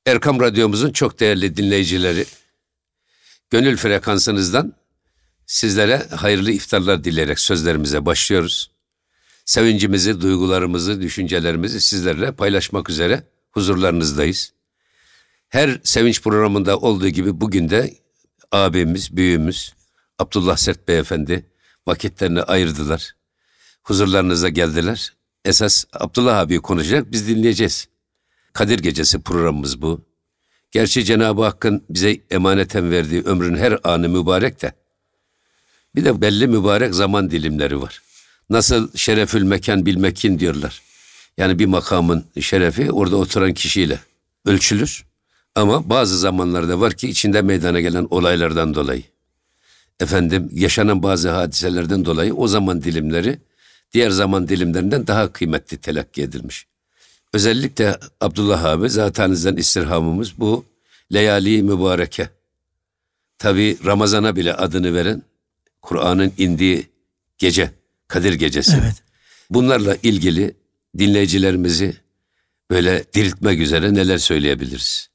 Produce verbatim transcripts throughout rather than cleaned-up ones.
Erkam Radyomuzun çok değerli dinleyicileri, gönül frekansınızdan sizlere hayırlı iftarlar dileyerek sözlerimize başlıyoruz. Sevincimizi, duygularımızı, düşüncelerimizi sizlerle paylaşmak üzere huzurlarınızdayız. Her sevinç programında olduğu gibi bugün de abimiz, büyüğümüz Abdullah Sert Beyefendi vakitlerini ayırdılar. Huzurlarınıza geldiler. Esas Abdullah abi konuşacak, biz dinleyeceğiz. Kadir Gecesi programımız bu. Gerçi Cenab-ı Hakk'ın bize emaneten verdiği ömrün her anı mübarek de bir de belli mübarek zaman dilimleri var. Nasıl şerefül mekan bil mekin diyorlar. Yani bir makamın şerefi orada oturan kişiyle ölçülür. Ama bazı zamanlarda var ki içinde meydana gelen olaylardan dolayı, efendim yaşanan bazı hadiselerden dolayı o zaman dilimleri diğer zaman dilimlerinden daha kıymetli telakki edilmiş. Özellikle Abdullah abi zatenizden istirhamımız bu leyali mübareke. Tabi Ramazan'a bile adını veren Kur'an'ın indiği gece, Kadir Gecesi. Evet. Bunlarla ilgili dinleyicilerimizi böyle diriltmek üzere neler söyleyebiliriz?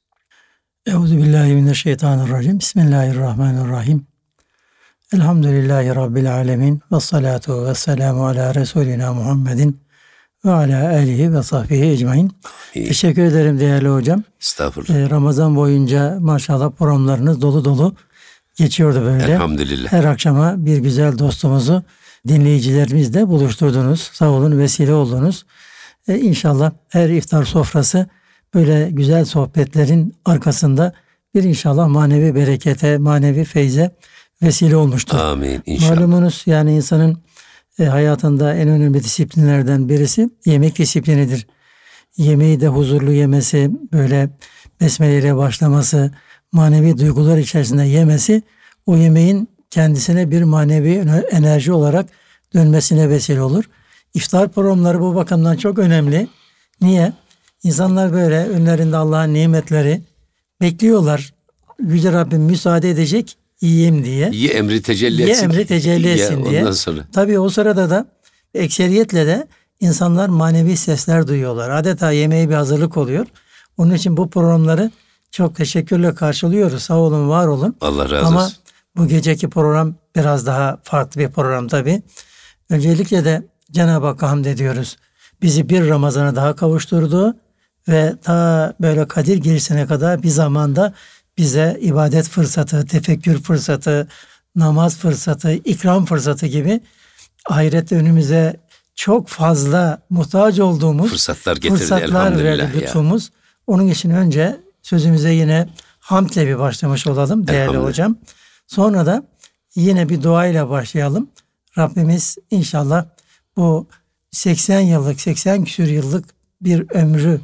Euzubillahimineşşeytanirracim. Bismillahirrahmanirrahim. Elhamdülillahi Rabbil alemin. Ve salatu ve selamu ala Resulina Muhammedin ve ala alihi ve sahbihi ecmain. İyi. Teşekkür ederim değerli hocam. Estağfurullah. Ee, Ramazan boyunca maşallah programlarınız dolu dolu geçiyordu böyle. Elhamdülillah. Her akşama bir güzel dostumuzu dinleyicilerimizle buluşturdunuz. Sağ olun, vesile oldunuz. Ee, İnşallah her iftar sofrası böyle güzel sohbetlerin arkasında bir inşallah manevi berekete, manevi feyze vesile olmuştur. Amin inşallah. Malumunuz yani insanın e, hayatında en önemli disiplinlerden birisi yemek disiplinidir. Yemeği de huzurlu yemesi, böyle besmeleyle başlaması, manevi duygular içerisinde yemesi o yemeğin kendisine bir manevi enerji olarak dönmesine vesile olur. İftar programları bu bakımdan çok önemli. Niye? İnsanlar böyle önlerinde Allah'ın nimetleri bekliyorlar. Yüce Rabbim müsaade edecek yiyeyim diye. Ye emri tecelli Ye etsin. emri tecelli Ye, etsin diye. Ondan sonra. Tabii o sırada da ekseriyetle de insanlar manevi sesler duyuyorlar. Adeta yemeğe bir hazırlık oluyor. Onun için bu programları çok teşekkürle karşılıyoruz. Sağ olun, var olun. Allah razı Ama olsun. bu geceki program biraz daha farklı bir program tabii. Öncelikle de Cenab-ı Hakk'a hamd ediyoruz. Bizi bir Ramazan'a daha kavuşturdu ve ta böyle Kadir Gecesi'ne kadar bir zamanda bize ibadet fırsatı, tefekkür fırsatı, namaz fırsatı, ikram fırsatı gibi ahirette önümüze çok fazla muhtaç olduğumuz Fırsatlar getirdi fırsatlar elhamdülillah verdi ya. lütfumuz. Onun için önce sözümüze yine hamdle bir başlamış olalım değerli hocam. Sonra da yine bir duayla başlayalım. Rabbimiz inşallah bu seksen yıllık, seksen küsur yıllık bir ömrü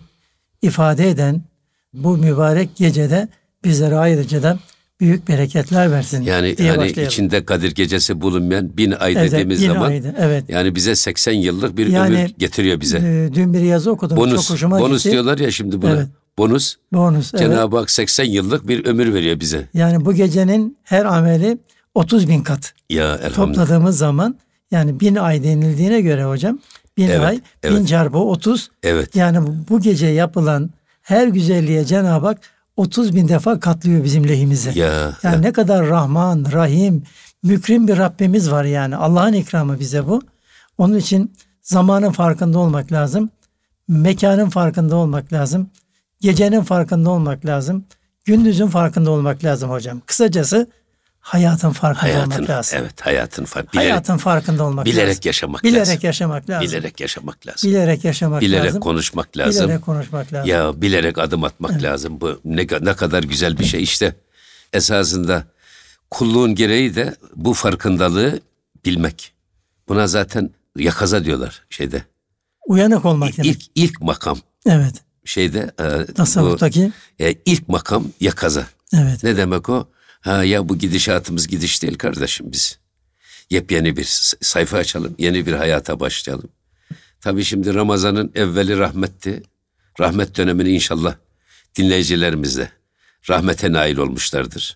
ifade eden bu mübarek gecede bizlere ayrıca da büyük bereketler versin Yani diye hani başlayalım. içinde Kadir Gecesi bulunmayan bin ay Evet, dediğimiz bin zaman aydı, evet. yani bize seksen yıllık bir Yani, ömür getiriyor bize. E, dün bir yazı okudum. bonus, çok hoşuma bonus gitti. diyorlar ya şimdi buna. Evet. Bonus. Bonus. Evet. Cenab-ı Hak seksen yıllık bir ömür veriyor bize. Yani bu gecenin her ameli otuz bin kat. Ya elhamdülillah. Topladığımız zaman yani bin ay denildiğine göre hocam bin Evet, ay, evet. bin çarpı otuz. Evet. Yani bu gece yapılan her güzelliğe Cenab-ı Hak otuz bin defa katlıyor bizim lehimize. Ya, yani ya. ne kadar Rahman, Rahim, mükrim bir Rabbimiz var yani. Allah'ın ikramı bize bu. Onun için zamanın farkında olmak lazım. Mekanın farkında olmak lazım. Gecenin farkında olmak lazım. Gündüzün farkında olmak lazım hocam. Kısacası hayatın farkında Hayatın, olmak lazım. evet hayatın farkında. Bilerek, Hayatın farkında olmak bilerek lazım. yaşamak bilerek lazım. yaşamak lazım. Bilerek yaşamak lazım. Bilerek yaşamak bilerek lazım. konuşmak lazım. Bilerek konuşmak lazım. Ya bilerek adım atmak Evet. lazım. Bu ne, ne kadar güzel bir şey. İşte esasında kulluğun gereği de bu farkındalığı bilmek. Buna zaten yakaza diyorlar şeyde. Uyanık olmak demek. İlk ilk makam Evet. şeyde e, Tasavvuftaki. bu, e, ilk makam yakaza. Evet. Ne demek o? Ha ya bu gidişatımız gidiş değil kardeşim biz. Yepyeni bir sayfa açalım, yeni bir hayata başlayalım. Tabii şimdi Ramazan'ın evveli rahmetti. Rahmet dönemini inşallah dinleyicilerimiz de rahmete nail olmuşlardır.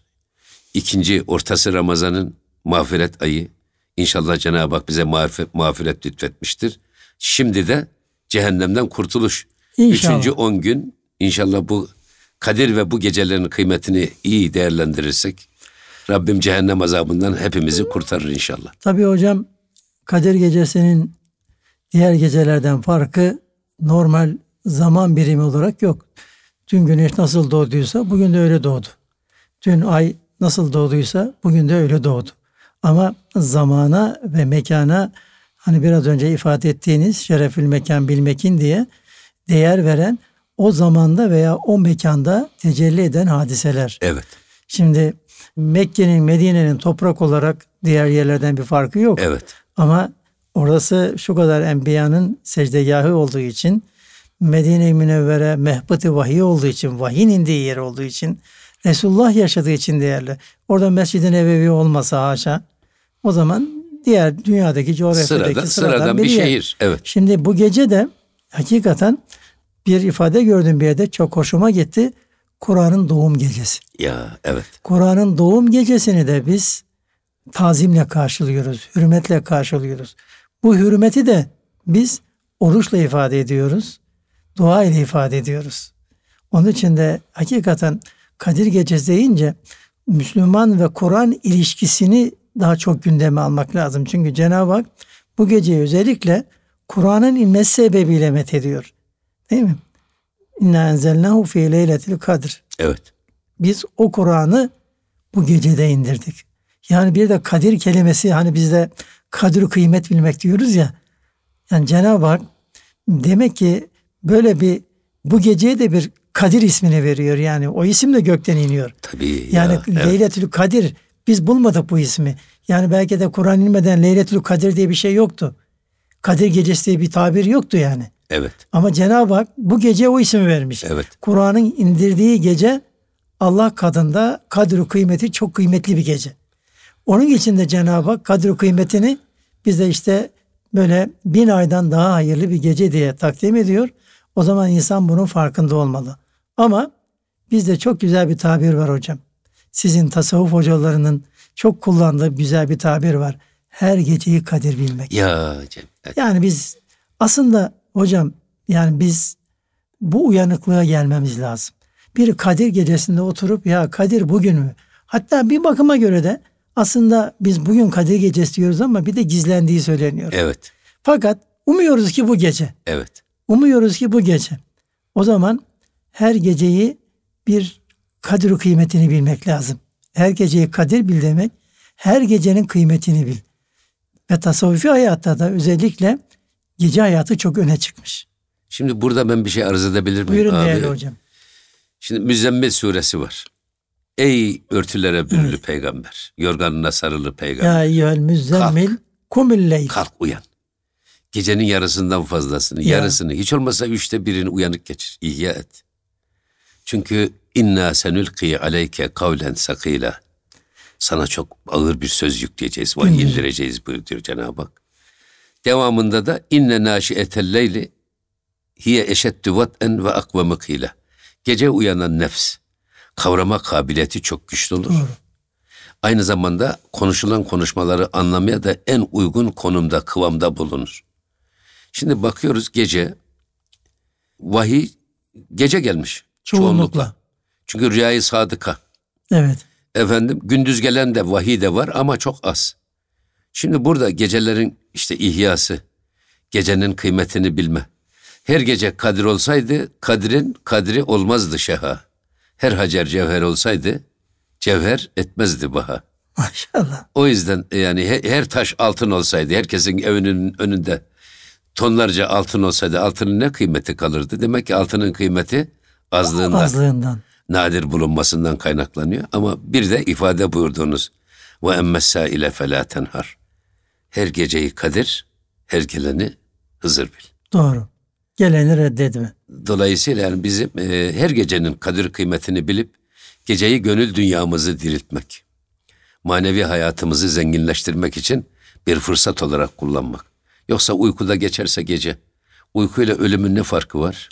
İkinci ortası Ramazan'ın mağfiret ayı. İnşallah Cenab-ı Hak bize mağfiret, mağfiret lütfetmiştir. Şimdi de cehennemden kurtuluş. İnşallah. Üçüncü on gün inşallah bu Kadir ve bu gecelerin kıymetini iyi değerlendirirsek Rabbim cehennem azabından hepimizi kurtarır inşallah. Tabii hocam, Kadir Gecesi'nin diğer gecelerden farkı normal zaman birimi olarak yok. Dün güneş nasıl doğduysa bugün de öyle doğdu. Dün ay nasıl doğduysa bugün de öyle doğdu. Ama zamana ve mekana, hani biraz önce ifade ettiğiniz şerefül mekan bil mekin diye değer veren, o zamanda veya o mekanda tecelli eden hadiseler. Evet. Şimdi Mekke'nin, Medine'nin toprak olarak diğer yerlerden bir farkı yok. Evet. Ama orası şu kadar enbiyanın secdegahı olduğu için, Medine-i Münevvere mehbet-i vahiy olduğu için, vahyin indiği yer olduğu için, Resulullah yaşadığı için değerli. Orada Mescid-i Nebevi olmasa haşa, o zaman diğer dünyadaki coğrafyadaki Sıradan, sıradan, sıradan bir, bir yer. şehir. Evet. Şimdi bu gece de hakikaten bir ifade gördüm bir yerde, çok hoşuma gitti. Kur'an'ın doğum gecesi. Ya evet. Kur'an'ın doğum gecesini de biz tazimle karşılıyoruz, hürmetle karşılıyoruz. Bu hürmeti de biz oruçla ifade ediyoruz, dua ile ifade ediyoruz. Onun için de hakikaten Kadir Gecesi deyince Müslüman ve Kur'an ilişkisini daha çok gündeme almak lazım. Çünkü Cenab-ı Hak bu geceyi özellikle Kur'an'ın inmesi sebebiyle methediyor. Değil mi? İnna enzelnahu fi leyletil kadr. Evet. Biz o Kur'an'ı bu gecede indirdik. Yani bir de kadir kelimesi, hani bizde kadir kıymet bilmek diyoruz ya. Yani Cenab-ı Hak demek ki böyle bir, bu geceye de bir Kadir ismini veriyor. Yani o isim de gökten iniyor. Tabii. Yani ya, evet. Leyletül Kadir, biz bulmadık bu ismi. Yani belki de Kur'an inmeden Leyletül Kadir diye bir şey yoktu. Kadir Gecesi diye bir tabir yoktu yani. Evet. Ama Cenab-ı Hak bu gece o ismi vermiş. Evet. Kur'an'ın indirdiği gece Allah katında kadr-ı kıymeti çok kıymetli bir gece. Onun için de Cenab-ı Hak kadr-ı kıymetini bize işte böyle bin aydan daha hayırlı bir gece diye takdim ediyor. O zaman insan bunun farkında olmalı. Ama bizde çok güzel bir tabir var hocam. Sizin tasavvuf hocalarının çok kullandığı güzel bir tabir var. Her geceyi kadir bilmek. Ya Cem. Evet. Yani biz aslında hocam, yani biz bu uyanıklığa gelmemiz lazım. Bir Kadir Gecesi'nde oturup ya Kadir bugün mü? Hatta bir bakıma göre de aslında biz bugün Kadir Gecesi diyoruz ama bir de gizlendiği söyleniyor. Evet. Fakat umuyoruz ki bu gece. Evet. Umuyoruz ki bu gece. O zaman her geceyi bir kadir kıymetini bilmek lazım. Her geceyi kadir bil demek, her gecenin kıymetini bil. Ve tasavvufi hayatta da özellikle gece hayatı çok öne çıkmış. Şimdi burada ben bir şey arz edebilir miyim? Buyurun abi? değerli hocam. Şimdi Müzzemmil suresi var. Ey örtülere bürülü Evet. peygamber, yorganına sarılı peygamber. Ya eyyühel müzzemmil kumül leyl. Kalk uyan. Gecenin yarısından fazlasını, Ya. yarısını, hiç olmazsa üçte birini uyanık geçir, ihya et. Çünkü inna senülki aleyke kavlen sakila. Sana çok ağır bir söz yükleyeceğiz, vahiy Gündüz. indireceğiz buyuruyor Cenab-ı Hak. Devamında da inne naşiyetel leyli hiye eşeddü vat'en ve akvamı kıyla. Gece uyanan nefs kavrama kabiliyeti çok güçlü olur. Doğru. Aynı zamanda konuşulan konuşmaları anlamaya da en uygun konumda, kıvamda bulunur. Şimdi bakıyoruz gece, vahiy gece gelmiş. Çoğunlukla. Çoğunlukla. Çünkü rüyayı sadıka. Evet. Efendim gündüz gelen de vahiy de var ama çok az. Şimdi burada gecelerin işte ihyası, gecenin kıymetini bilme. Her gece kadir olsaydı kadrin kadri olmazdı şeha. Her hacer cevher olsaydı cevher etmezdi baha. Maşallah. O yüzden yani her, her taş altın olsaydı, herkesin evinin önünde tonlarca altın olsaydı altının ne kıymeti kalırdı? Demek ki altının kıymeti azlığından, Azlığından. nadir bulunmasından kaynaklanıyor. Ama bir de ifade buyurduğunuz ve emmessâile felâ tenhar. Her geceyi kadir, her geleni Hızır bil. Doğru. Geleni reddetme. Dolayısıyla yani bizim e, her gecenin kadir kıymetini bilip geceyi gönül dünyamızı diriltmek, manevi hayatımızı zenginleştirmek için bir fırsat olarak kullanmak. Yoksa uykuda geçerse gece, uykuyla ölümün ne farkı var?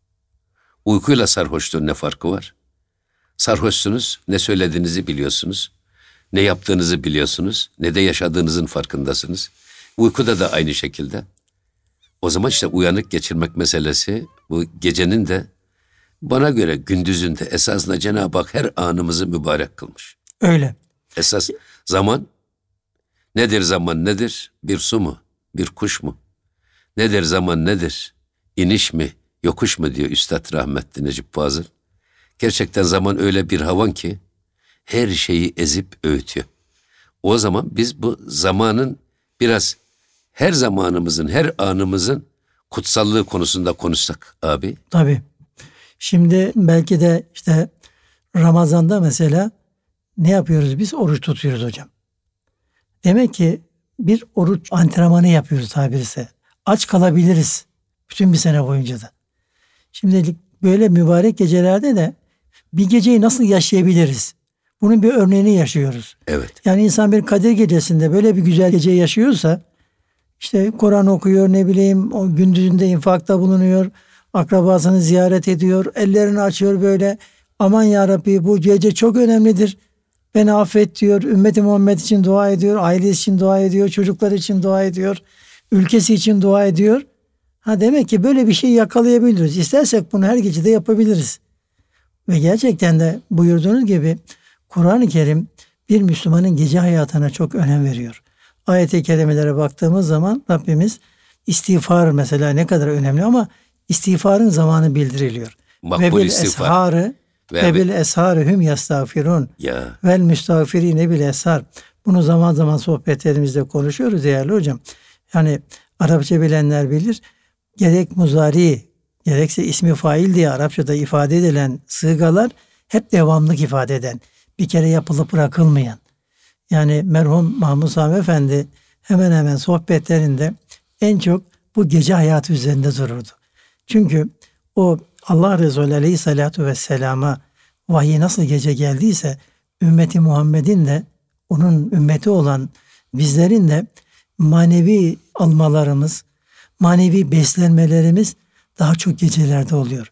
Uykuyla sarhoşluğun ne farkı var? Sarhoşsunuz, ne söylediğinizi biliyorsunuz, ne yaptığınızı biliyorsunuz, ne de yaşadığınızın farkındasınız. Uykuda da aynı şekilde. O zaman işte uyanık geçirmek meselesi bu gecenin de Bana göre gündüzünde esasında Cenab-ı Hak her anımızı mübarek kılmış. Öyle. Esas zaman nedir, zaman nedir? Bir su mu? Bir kuş mu? Nedir zaman nedir? İniş mi? Yokuş mu diyor Üstad rahmetli Necip Fazıl. Gerçekten zaman öyle bir havan ki her şeyi ezip öğütüyor. O zaman biz bu zamanın biraz her zamanımızın, her anımızın kutsallığı konusunda konuşsak abi. Tabii. Şimdi belki de işte Ramazan'da mesela ne yapıyoruz biz? Oruç tutuyoruz hocam. Demek ki bir oruç antrenmanı yapıyoruz tabirse. Aç kalabiliriz bütün bir sene boyunca da. Şimdi böyle mübarek gecelerde de bir geceyi nasıl yaşayabiliriz? Bunun bir örneğini yaşıyoruz. Evet. Yani insan bir Kadir Gecesi'nde böyle bir güzel gece yaşıyorsa işte Kur'an okuyor, ne bileyim o gündüzünde infakta bulunuyor, akrabasını ziyaret ediyor, ellerini açıyor böyle, aman ya Rabbi bu gece çok önemlidir, beni affet diyor, ümmeti Muhammed için dua ediyor, ailesi için dua ediyor, çocuklar için dua ediyor, ülkesi için dua ediyor. Ha demek ki böyle bir şey yakalayabiliriz. İstersek bunu her gece de yapabiliriz. Ve gerçekten de buyurduğunuz gibi Kur'an-ı Kerim bir Müslümanın gece hayatına çok önem veriyor. Ayet-i kerimelere baktığımız zaman Rabbimiz istiğfar mesela ne kadar önemli ama istiğfarın zamanı bildiriliyor. Makbul ve bil istiğfar. esharı ve bil esharı hum yestağfirun Ya. vel müstağfirine bil eshar. Bunu zaman zaman sohbetlerimizde konuşuyoruz değerli hocam. Yani Arapça bilenler bilir. Gerek muzari gerekse ismi fail diye Arapçada ifade edilen sığgalar hep devamlık ifade eden, bir kere yapılıp bırakılmayan. Yani merhum Mahmud Sami Efendi hemen hemen sohbetlerinde en çok bu gece hayatı üzerinde dururdu. Çünkü o Allah Resulü Aleyhisselatü Vesselam'a vahiy nasıl gece geldiyse ümmeti Muhammed'in de onun ümmeti olan bizlerin de manevi almalarımız, manevi beslenmelerimiz daha çok gecelerde oluyor.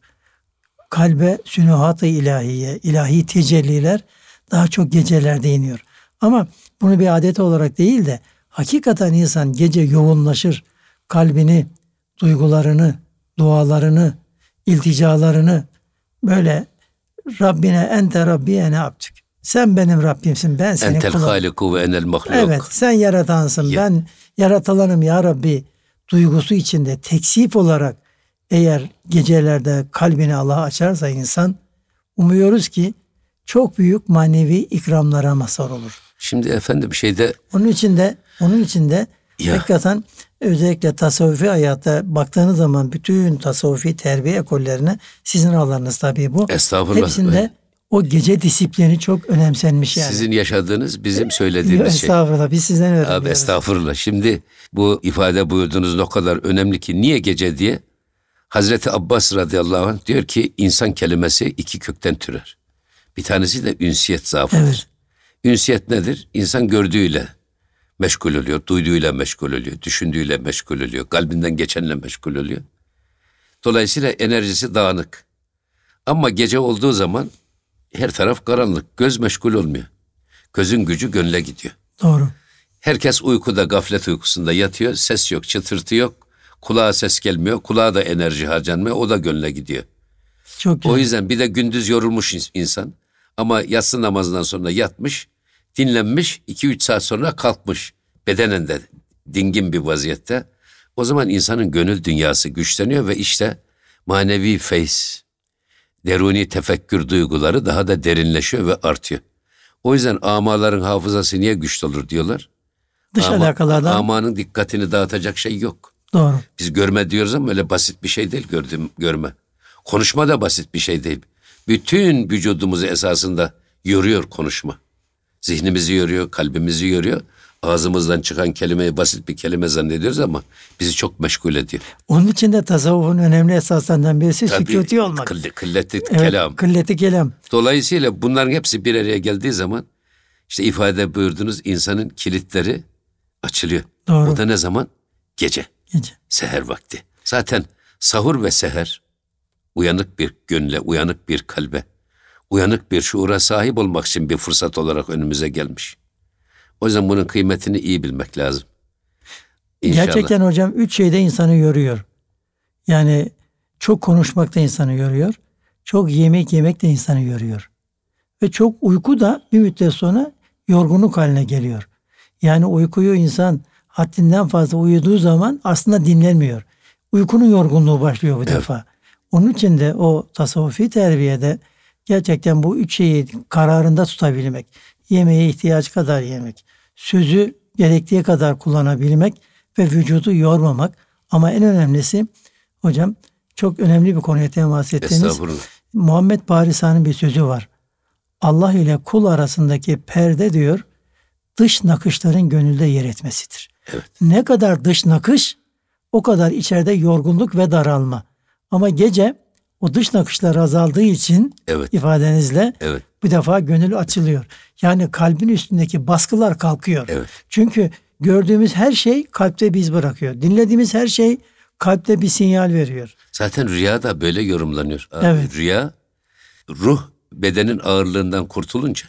Kalbe sünuhat-ı ilahiye, ilahi tecelliler daha çok gecelerde iniyor. Ama bunu bir adet olarak değil de hakikaten insan gece yoğunlaşır, kalbini, duygularını, dualarını, ilticalarını böyle Rabbine ente Rabbi ene abdük. Sen benim Rabbimsin, ben senin Entel kulum. haliku ve enel mahluk. Evet, sen yaratansın, Ya. ben yaratılanım ya Rabbi duygusu içinde teksif olarak eğer gecelerde kalbini Allah'a açarsa insan, umuyoruz ki çok büyük manevi ikramlara mazhar olur. Şimdi efendim şeyde Onun için de onun için de Ya. hakikaten özellikle tasavvufi hayatta baktığınız zaman bütün tasavvufi terbiye ekollerine sizin alanınız tabii bu. Estağfurullah. Hepsinde o gece disiplini çok önemsenmiş yani. sizin yaşadığınız bizim söylediğimiz şey. Estağfurullah, biz sizden öğreniyoruz. Abi estağfurullah. Şimdi bu ifade buyurduğunuz o kadar önemli ki niye gece diye Hazreti Abbas radıyallahu anh diyor ki insan kelimesi iki kökten türer. Bir tanesi de ünsiyet zaafıdır. Evet. Ünsiyet nedir? İnsan gördüğüyle meşgul oluyor, duyduğuyla meşgul oluyor, düşündüğüyle meşgul oluyor, kalbinden geçenle meşgul oluyor. Dolayısıyla enerjisi dağınık. Ama gece olduğu zaman her taraf karanlık, göz meşgul olmuyor. Gözün gücü gönle gidiyor. Doğru. Herkes uykuda, gaflet uykusunda yatıyor, ses yok, çıtırtı yok, kulağa ses gelmiyor, kulağa da enerji harcanmıyor, o da gönle gidiyor. Çok güzel. O yüzden bir de gündüz yorulmuş ins- insan ama yatsı namazından sonra yatmış, dinlenmiş, iki üç saat sonra kalkmış. Bedenen de dingin bir vaziyette. O zaman insanın gönül dünyası güçleniyor ve işte manevi feyz, deruni tefekkür duyguları daha da derinleşiyor ve artıyor. O yüzden amaların hafızası niye güçlü olur diyorlar. Dış Ama- alakalardan Amanın dikkatini dağıtacak şey yok. doğru. Biz görme diyoruz ama öyle basit bir şey değil gördüğüm görme. Konuşma da basit bir şey değil. Bütün vücudumuzu esasında yoruyor konuşma. Zihnimizi yoruyor, kalbimizi yoruyor. Ağzımızdan çıkan kelimeyi basit bir kelime zannediyoruz ama bizi çok meşgul ediyor. Onun için de tasavvufun önemli esaslarından birisi sükuti olmak. Kıll- kılleti Evet, kelam. kılleti kelam. Dolayısıyla bunların hepsi bir araya geldiği zaman işte ifade buyurdunuz insanın kilitleri açılıyor. Doğru. O da ne zaman? Gece. Gece. Seher vakti. Zaten sahur ve seher uyanık bir gönle, uyanık bir kalbe, uyanık bir şuura sahip olmak için bir fırsat olarak önümüze gelmiş. O yüzden bunun kıymetini iyi bilmek lazım. İnşallah. Gerçekten hocam üç şeyde insanı yoruyor. Yani çok konuşmak da insanı yoruyor. çok yemek yemek de insanı yoruyor. Ve çok uyku da bir müddet sonra yorgunluk haline geliyor. Yani uykuyu insan haddinden fazla uyuduğu zaman aslında dinlenmiyor. Uykunun yorgunluğu başlıyor bu Evet. defa. Onun için de o tasavvufi terbiyede gerçekten bu üç şeyi kararında tutabilmek, yemeğe ihtiyaç kadar yemek, sözü gerektiği kadar kullanabilmek ve vücudu yormamak. Ama en önemlisi hocam çok önemli bir konuya temas ettiniz. Estağfurullah. Muhammed Parisani'nin bir sözü var. Allah ile kul arasındaki perde diyor, dış nakışların gönülde yer etmesidir. Evet. Ne kadar dış nakış, o kadar içeride yorgunluk ve daralma. Ama gece o dış nakışlar azaldığı için Evet. ifadenizle Evet. bu defa gönül açılıyor. Yani kalbin üstündeki baskılar kalkıyor. Evet. Çünkü gördüğümüz her şey kalpte biz bırakıyor. Dinlediğimiz her şey kalpte bir sinyal veriyor. Zaten rüya da böyle yorumlanıyor. Abi, Evet. Rüya, ruh bedenin ağırlığından kurtulunca,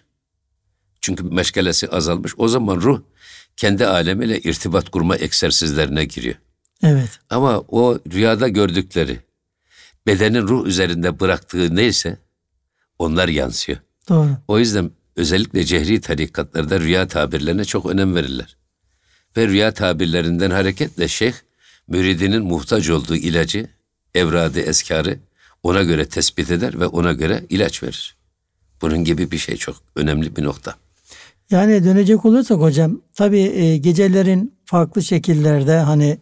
çünkü meşgalesi azalmış, o zaman ruh kendi alemiyle irtibat kurma egzersizlerine giriyor. Evet. Ama o rüyada gördükleri, bedenin ruh üzerinde bıraktığı neyse onlar yansıyor. Doğru. O yüzden özellikle cehri tarikatlarda rüya tabirlerine çok önem verirler. Ve rüya tabirlerinden hareketle şeyh, müridinin muhtaç olduğu ilacı, evradı, eskarı ona göre tespit eder ve ona göre ilaç verir. Bunun gibi bir şey, çok önemli bir nokta. Yani dönecek olursak hocam, tabii e, gecelerin farklı şekillerde hani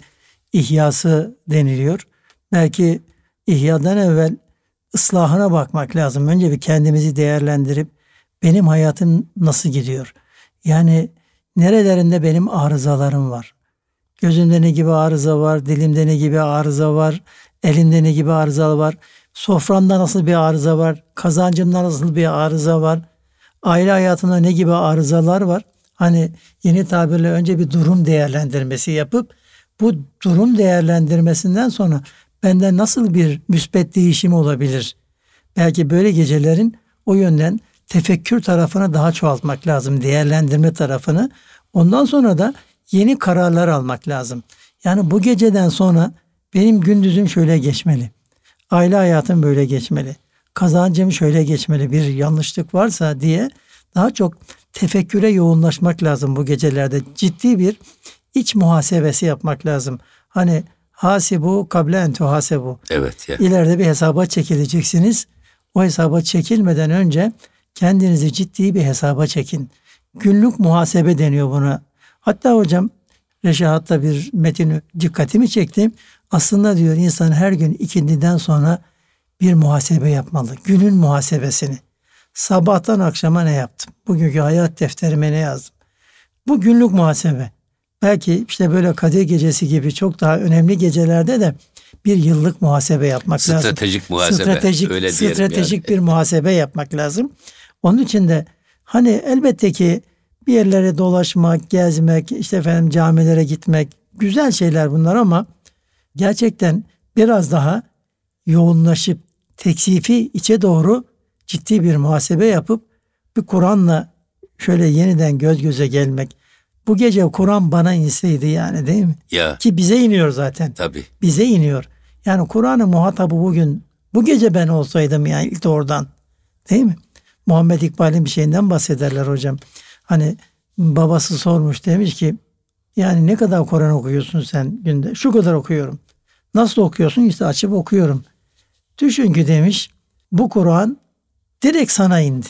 ihyası deniliyor. Belki ihyadan evvel ıslahına bakmak lazım. Önce bir kendimizi değerlendirip benim hayatım nasıl gidiyor? Yani nerelerinde benim arızalarım var? Gözümde ne gibi arıza var? Dilimde ne gibi arıza var? Elimde ne gibi arıza var? Soframda nasıl bir arıza var? Kazancımda nasıl bir arıza var? Aile hayatında ne gibi arızalar var? Hani yeni tabirle önce bir durum değerlendirmesi yapıp bu durum değerlendirmesinden sonra bende nasıl bir müspet değişim olabilir? Belki böyle gecelerin o yönden tefekkür tarafını daha çoğaltmak lazım. Değerlendirme tarafını. Ondan sonra da yeni kararlar almak lazım. Yani bu geceden sonra benim gündüzüm şöyle geçmeli. Aile hayatım böyle geçmeli. Kazancım şöyle geçmeli. Bir yanlışlık varsa diye daha çok tefekküre yoğunlaşmak lazım bu gecelerde. Ciddi bir iç muhasebesi yapmak lazım. Hani hasibu kable en tuhasebu. Evet ya. İleride bir hesaba çekileceksiniz. O hesaba çekilmeden önce kendinizi ciddi bir hesaba çekin. Günlük muhasebe deniyor buna. Hatta hocam Reşahat'ta bir metini dikkatimi çekti. Aslında diyor insan her gün ikindiden sonra bir muhasebe yapmalı. Günün muhasebesini. Sabahtan akşama ne yaptım? Bugünkü hayat defterime ne yazdım? Bu günlük muhasebe. Belki işte böyle Kadir Gecesi gibi çok daha önemli gecelerde de bir yıllık muhasebe yapmak lazım. Stratejik muhasebe. Stratejik, öyle diyelim stratejik yani. bir muhasebe yapmak lazım. Onun için de hani elbette ki bir yerlere dolaşmak, gezmek, işte efendim camilere gitmek güzel şeyler bunlar ama gerçekten biraz daha yoğunlaşıp teksifi içe doğru ciddi bir muhasebe yapıp bir Kur'an'la şöyle yeniden göz göze gelmek. Bu gece Kur'an bana inseydi yani değil mi? Ya Ki bize iniyor zaten. tabii. Bize iniyor. Yani Kur'an'ın muhatabı bugün bu gece ben olsaydım yani ilk oradan değil mi? Muhammed İkbal'in bir şeyinden bahsederler hocam. Hani babası sormuş demiş ki yani ne kadar Kur'an okuyorsun sen günde? Şu kadar okuyorum. Nasıl okuyorsun? İşte açıp okuyorum. Düşün ki demiş bu Kur'an direkt sana indi.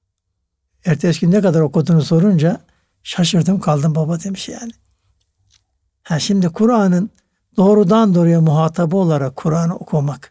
Ertesi gün ne kadar okuduğunu sorunca şaşırdım kaldım baba demiş yani. Ha şimdi Kur'an'ın doğrudan doğruya muhatabı olarak Kur'an'ı okumak.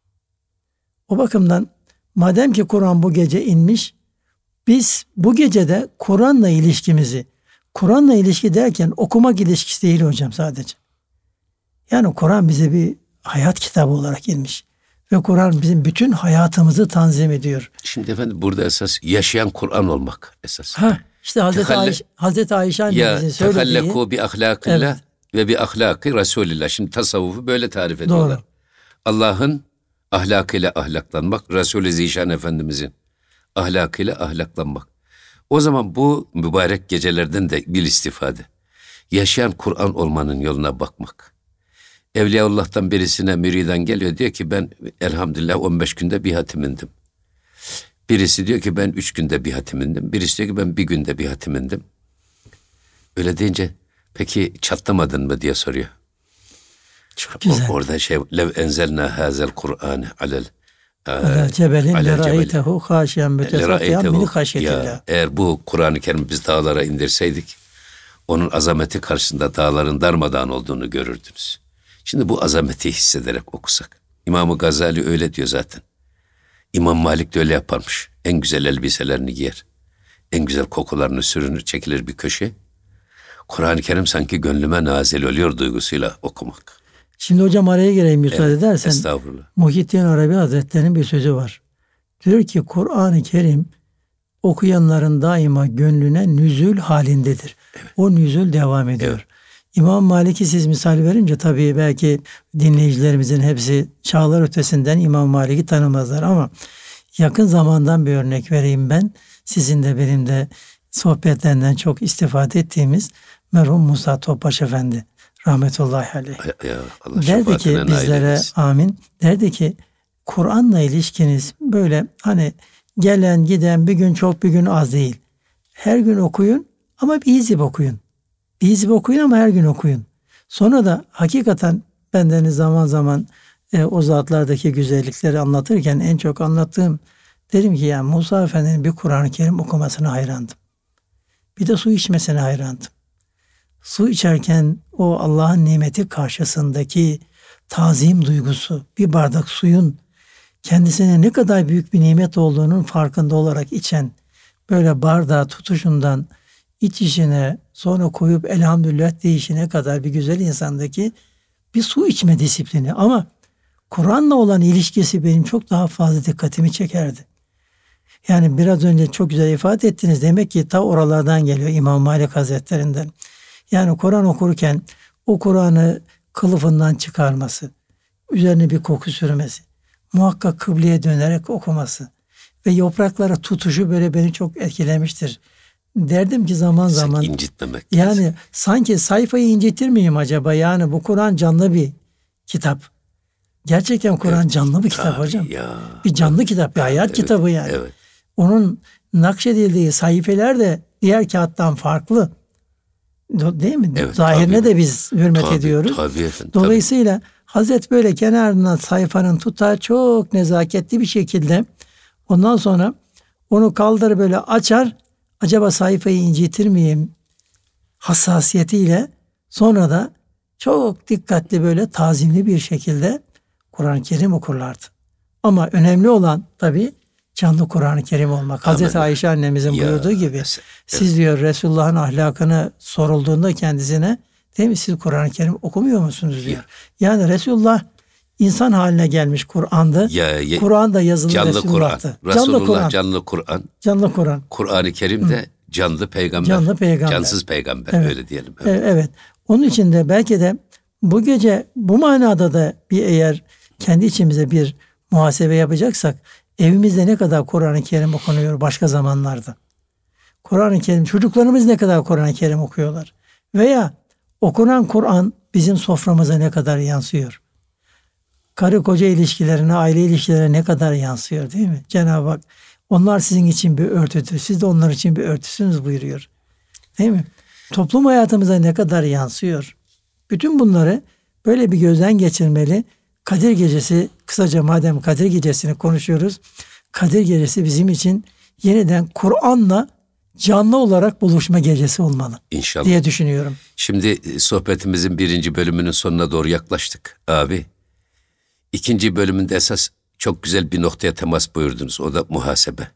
O bakımdan madem ki Kur'an bu gece inmiş, biz bu gecede Kur'an'la ilişkimizi, Kur'an'la ilişki derken okumak ilişkisi değil hocam sadece. Yani Kur'an bize bir hayat kitabı olarak inmiş. Ve Kur'an bizim bütün hayatımızı tanzim ediyor. Şimdi efendim burada esas yaşayan Kur'an olmak esas. Ha, işte Hazreti, Tekalle- Ayşe, Hazreti Ayşe Ya annemizin söylediği. tehalleku bi ahlakillah Evet. ve bi ahlaki Resulillah. Şimdi tasavvufu böyle tarif ediyorlar. Doğru. Allah'ın ahlakıyla ahlaklanmak, Resul-i Zişan Efendimizin ahlakıyla ahlaklanmak. O zaman bu mübarek gecelerden de bir istifade. Yaşayan Kur'an olmanın yoluna bakmak. Evliyaullah'tan birisine müriden geliyor. Diyor ki ben elhamdülillah on beş günde bir hatim indim. Birisi diyor ki ben üç günde bir hatim indim. Birisi diyor ki ben bir günde bir hatim indim. Öyle deyince peki çatlamadın mı diye soruyor. Çok güzel. O, orada şey lev enzelna hazel Kur'an alel Ala cebelin alel cebel. leraytehu haşiyen mütesaddiyan min Ya, haşyetillah. eğer bu Kur'an-ı Kerim biz dağlara indirseydik onun azameti karşısında dağların darmadağın olduğunu görürdünüz. Şimdi bu azameti hissederek okusak. İmam-ı Gazali öyle diyor zaten. İmam Malik de öyle yaparmış. En güzel elbiselerini giyer. En güzel kokularını sürünür, çekilir bir köşe. Kur'an-ı Kerim sanki gönlüme nazil oluyor duygusuyla okumak. Şimdi hocam araya gireyim müsaade Evet, edersen. estağfurullah. Muhyiddin Arabi Hazretleri'nin bir sözü var. Diyor ki Kur'an-ı Kerim okuyanların daima gönlüne nüzül halindedir. O nüzül devam ediyor. Evet. İmam Malik'i siz misal verince tabii belki dinleyicilerimizin hepsi çağlar ötesinden İmam Malik'i tanımazlar ama yakın zamandan bir örnek vereyim ben. Sizin de benim de sohbetlerinden çok istifade ettiğimiz merhum Musa Topbaş Efendi rahmetullahi aleyh. Ya, ya, Allah Derdi ki şefaatine nail bizlere eylesin. amin. Derdi ki Kur'an'la ilişkiniz böyle hani gelen giden bir gün çok bir gün az değil. Her gün okuyun ama bir hizip okuyun. Bir hizip okuyun ama her gün okuyun. Sonra da hakikaten bendeniz zaman zaman e, o zatlardaki güzellikleri anlatırken en çok anlattığım derim ki ya Musa Efendi'nin bir Kur'an-ı Kerim okumasına hayrandım. Bir de su içmesine hayrandım. Su içerken o Allah'ın nimeti karşısındaki tazim duygusu, bir bardak suyun kendisine ne kadar büyük bir nimet olduğunun farkında olarak içen, böyle bardağı tutuşundan içişine sonra koyup elhamdülillah deyişine kadar bir güzel insandaki bir su içme disiplini. Ama Kur'an'la olan ilişkisi benim çok daha fazla dikkatimi çekerdi. Yani biraz önce çok güzel ifade ettiniz. Demek ki ta oralardan geliyor İmam Malik Hazretlerinden. Yani Kur'an okurken o Kur'an'ı kılıfından çıkarması, üzerine bir koku sürmesi, muhakkak kıbleye dönerek okuması ve yapraklara tutuşu böyle beni çok etkilemiştir. Derdim ki zaman zaman incitmemek. yani lazım. sanki sayfayı incitir miyim acaba? Yani bu Kur'an canlı bir kitap. Gerçekten Kur'an Evet, canlı bir kitap tabii hocam. ya. Bir canlı kitap, bir hayat Evet, kitabı yani. Evet. Onun nakşedildiği sayfeler de diğer kağıttan farklı. Do- Değil mi? Evet, Zahirine tabii. de biz hürmet Tabii, ediyoruz. tabii efendim, Dolayısıyla Hazret böyle kenarından sayfanın tutar çok nezaketli bir şekilde ondan sonra onu kaldırır böyle açar. Acaba sayfayı incitir miyim? Hassasiyetiyle sonra da çok dikkatli böyle tazimli bir şekilde Kur'an-ı Kerim okurlardı. Ama önemli olan tabii canlı Kur'an-ı Kerim olmak. Hazreti Amin. Ayşe annemizin Ya, buyurduğu gibi evet. siz diyor Resulullah'ın ahlakını sorulduğunda kendisine değil mi siz Kur'an-ı Kerim okumuyor musunuz diyor. Yani Resulullah insan haline gelmiş Kur'an'dı. Ya, ya, Kur'an da yazılı canlı Kur'an. Resulullah'tı. Canlı Resulullah Kur'an. canlı Kur'an. Canlı Kur'an. Kur'an-ı Kerim de canlı peygamber. Canlı peygamber. Cansız peygamber Evet. öyle diyelim. Evet. Evet. evet. Onun için de belki de bu gece bu manada da bir eğer kendi içimize bir muhasebe yapacaksak evimizde ne kadar Kur'an-ı Kerim okunuyor başka zamanlarda. Kur'an-ı Kerim çocuklarımız ne kadar Kur'an-ı Kerim okuyorlar. Veya okunan Kur'an bizim soframıza ne kadar yansıyor. Karı koca ilişkilerine, aile ilişkilerine ne kadar yansıyor değil mi? Cenab-ı Hak onlar sizin için bir örtüdür. Siz de onlar için bir örtüsünüz buyuruyor. Değil mi? Toplum hayatımıza ne kadar yansıyor. Bütün bunları böyle bir gözden geçirmeli. Kadir Gecesi, kısaca madem Kadir Gecesi'ni konuşuyoruz. Kadir Gecesi bizim için yeniden Kur'an'la canlı olarak buluşma gecesi olmalı İnşallah. diye düşünüyorum. Şimdi sohbetimizin birinci bölümünün sonuna doğru yaklaştık abi. İkinci bölümünde esas çok güzel bir noktaya temas buyurdunuz. O da muhasebe.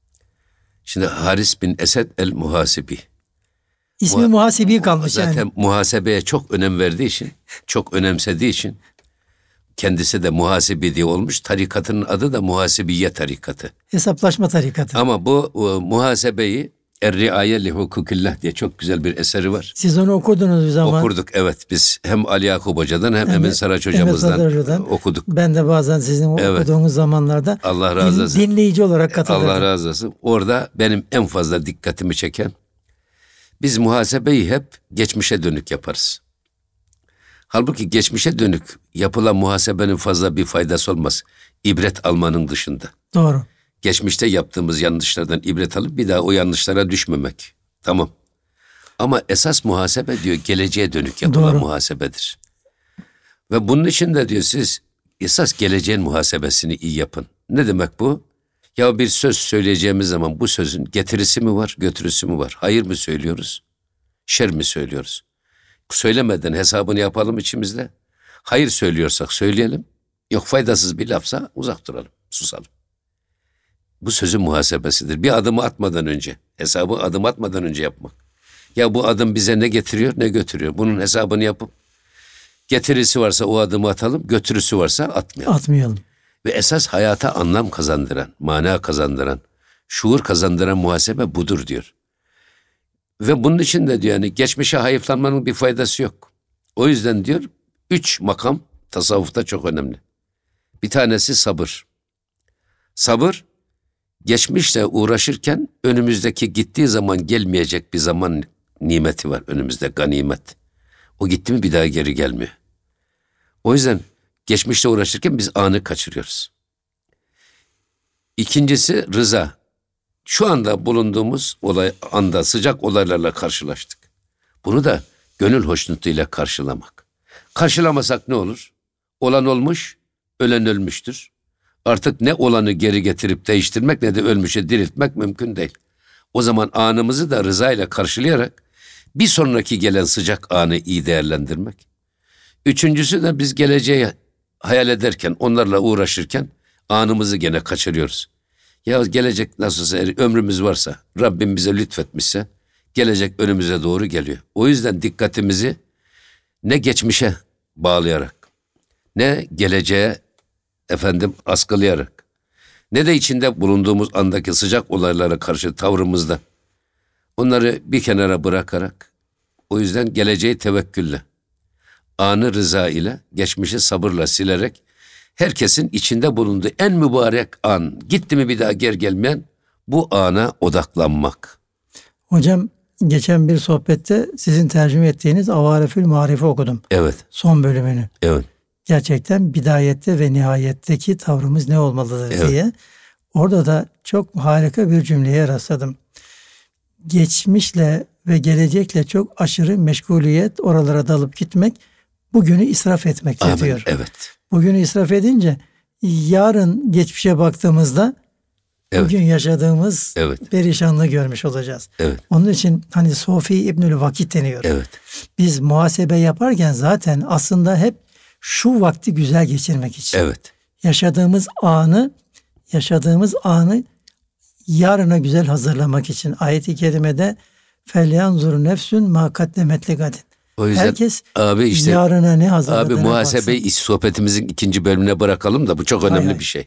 Şimdi Haris bin Esed el-Muhasibi. İsmi Muha- muhasebi kalmış Zaten yani. muhasebeye çok önem verdiği için, çok önemsediği için kendisi de muhasibi diye olmuş. Tarikatının adı da Muhasibiye tarikatı. Hesaplaşma tarikatı. Ama bu o, muhasebeyi Er-Riaye li Hukukillah diye çok güzel bir eseri var. Siz onu okudunuz bir zaman. Okurduk evet biz hem Ali Yakup Hoca'dan hem, Hem de Emin Saraç Emin hocamızdan Saraç Hoca'dan. okuduk. Ben de bazen sizin Evet. okuduğunuz zamanlarda Allah razı din- olsun. dinleyici olarak katılırdım. Allah razı olsun. Orada benim en fazla dikkatimi çeken biz muhasebeyi hep geçmişe dönük yaparız. Halbuki geçmişe dönük yapılan muhasebenin fazla bir faydası olmaz. İbret almanın dışında. Doğru. Geçmişte yaptığımız yanlışlardan ibret alıp bir daha o yanlışlara düşmemek. Tamam. Ama esas muhasebe diyor geleceğe dönük yapılan Doğru. muhasebedir. Ve bunun için de diyor siz esas geleceğin muhasebesini iyi yapın. Ne demek bu? Ya bir söz söyleyeceğimiz zaman bu sözün getirisi mi var, götürüsü mü var? Hayır mı söylüyoruz, şer mi söylüyoruz? Söylemeden hesabını yapalım içimizde. Hayır söylüyorsak söyleyelim. Yok faydasız bir lafsa uzak duralım, susalım. Bu sözün muhasebesidir. Bir adımı atmadan önce, hesabı adım atmadan önce yapmak. Ya bu adım bize ne getiriyor, ne götürüyor? Bunun hesabını yapıp getirisi varsa o adımı atalım, götürüsü varsa atmayalım. Atmayalım. Ve esas hayata anlam kazandıran, mana kazandıran, şuur kazandıran muhasebe budur diyor. Ve bunun için de diyor yani geçmişe hayıflanmanın bir faydası yok. O yüzden diyor üç makam tasavvufta çok önemli. Bir tanesi sabır. Sabır geçmişle uğraşırken önümüzdeki gittiği zaman gelmeyecek bir zaman nimeti var önümüzde, ganimet. O gitti mi bir daha geri gelmiyor. O yüzden geçmişle uğraşırken biz anı kaçırıyoruz. İkincisi rıza. Şu anda bulunduğumuz olay, anda sıcak olaylarla karşılaştık. Bunu da gönül hoşnutluğuyla karşılamak. Karşılamasak ne olur? Olan olmuş, ölen ölmüştür. Artık ne olanı geri getirip değiştirmek ne de ölmüşe diriltmek mümkün değil. O zaman anımızı da rızayla karşılayarak bir sonraki gelen sıcak anı iyi değerlendirmek. Üçüncüsü de biz geleceği hayal ederken, onlarla uğraşırken anımızı gene kaçırıyoruz. Ya gelecek nasılsa ömrümüz varsa, Rabbim bize lütfetmişse gelecek önümüze doğru geliyor. O yüzden dikkatimizi ne geçmişe bağlayarak, ne geleceğe efendim askılayarak, ne de içinde bulunduğumuz andaki sıcak olaylara karşı tavrımızda onları bir kenara bırakarak, o yüzden geleceği tevekkülle, anı rıza ile, geçmişi sabırla silerek, herkesin içinde bulunduğu en mübarek an, gitti mi bir daha geri gelmeyen bu ana odaklanmak. Hocam geçen bir sohbette sizin tercüme ettiğiniz Avarifül Marife okudum. Evet. Son bölümünü. Evet. Gerçekten bidayette ve nihayetteki tavrımız ne olmalıdır Evet. diye. Orada da çok harika bir cümleye rastladım. Geçmişle ve gelecekle çok aşırı meşguliyet, oralara dalıp gitmek bugünü israf etmekte Amin. diyor. Evet. Bugünü israf edince yarın geçmişe baktığımızda Evet. bugün yaşadığımız Evet. perişanlığı görmüş olacağız. Evet. Onun için hani Sofi İbnül Vakit deniyor. Evet. Biz muhasebe yaparken zaten aslında hep şu vakti güzel geçirmek için. Evet. Yaşadığımız anı, yaşadığımız anı yarına güzel hazırlamak için. Ayet-i kerimede felyanzur nefsün ma kaddemet ligadin. O yüzden Herkes abi işte yarına ne hazırladığına abi muhasebeyi baksın. iş sohbetimizin ikinci bölümüne bırakalım da bu çok önemli Hay hay. bir şey.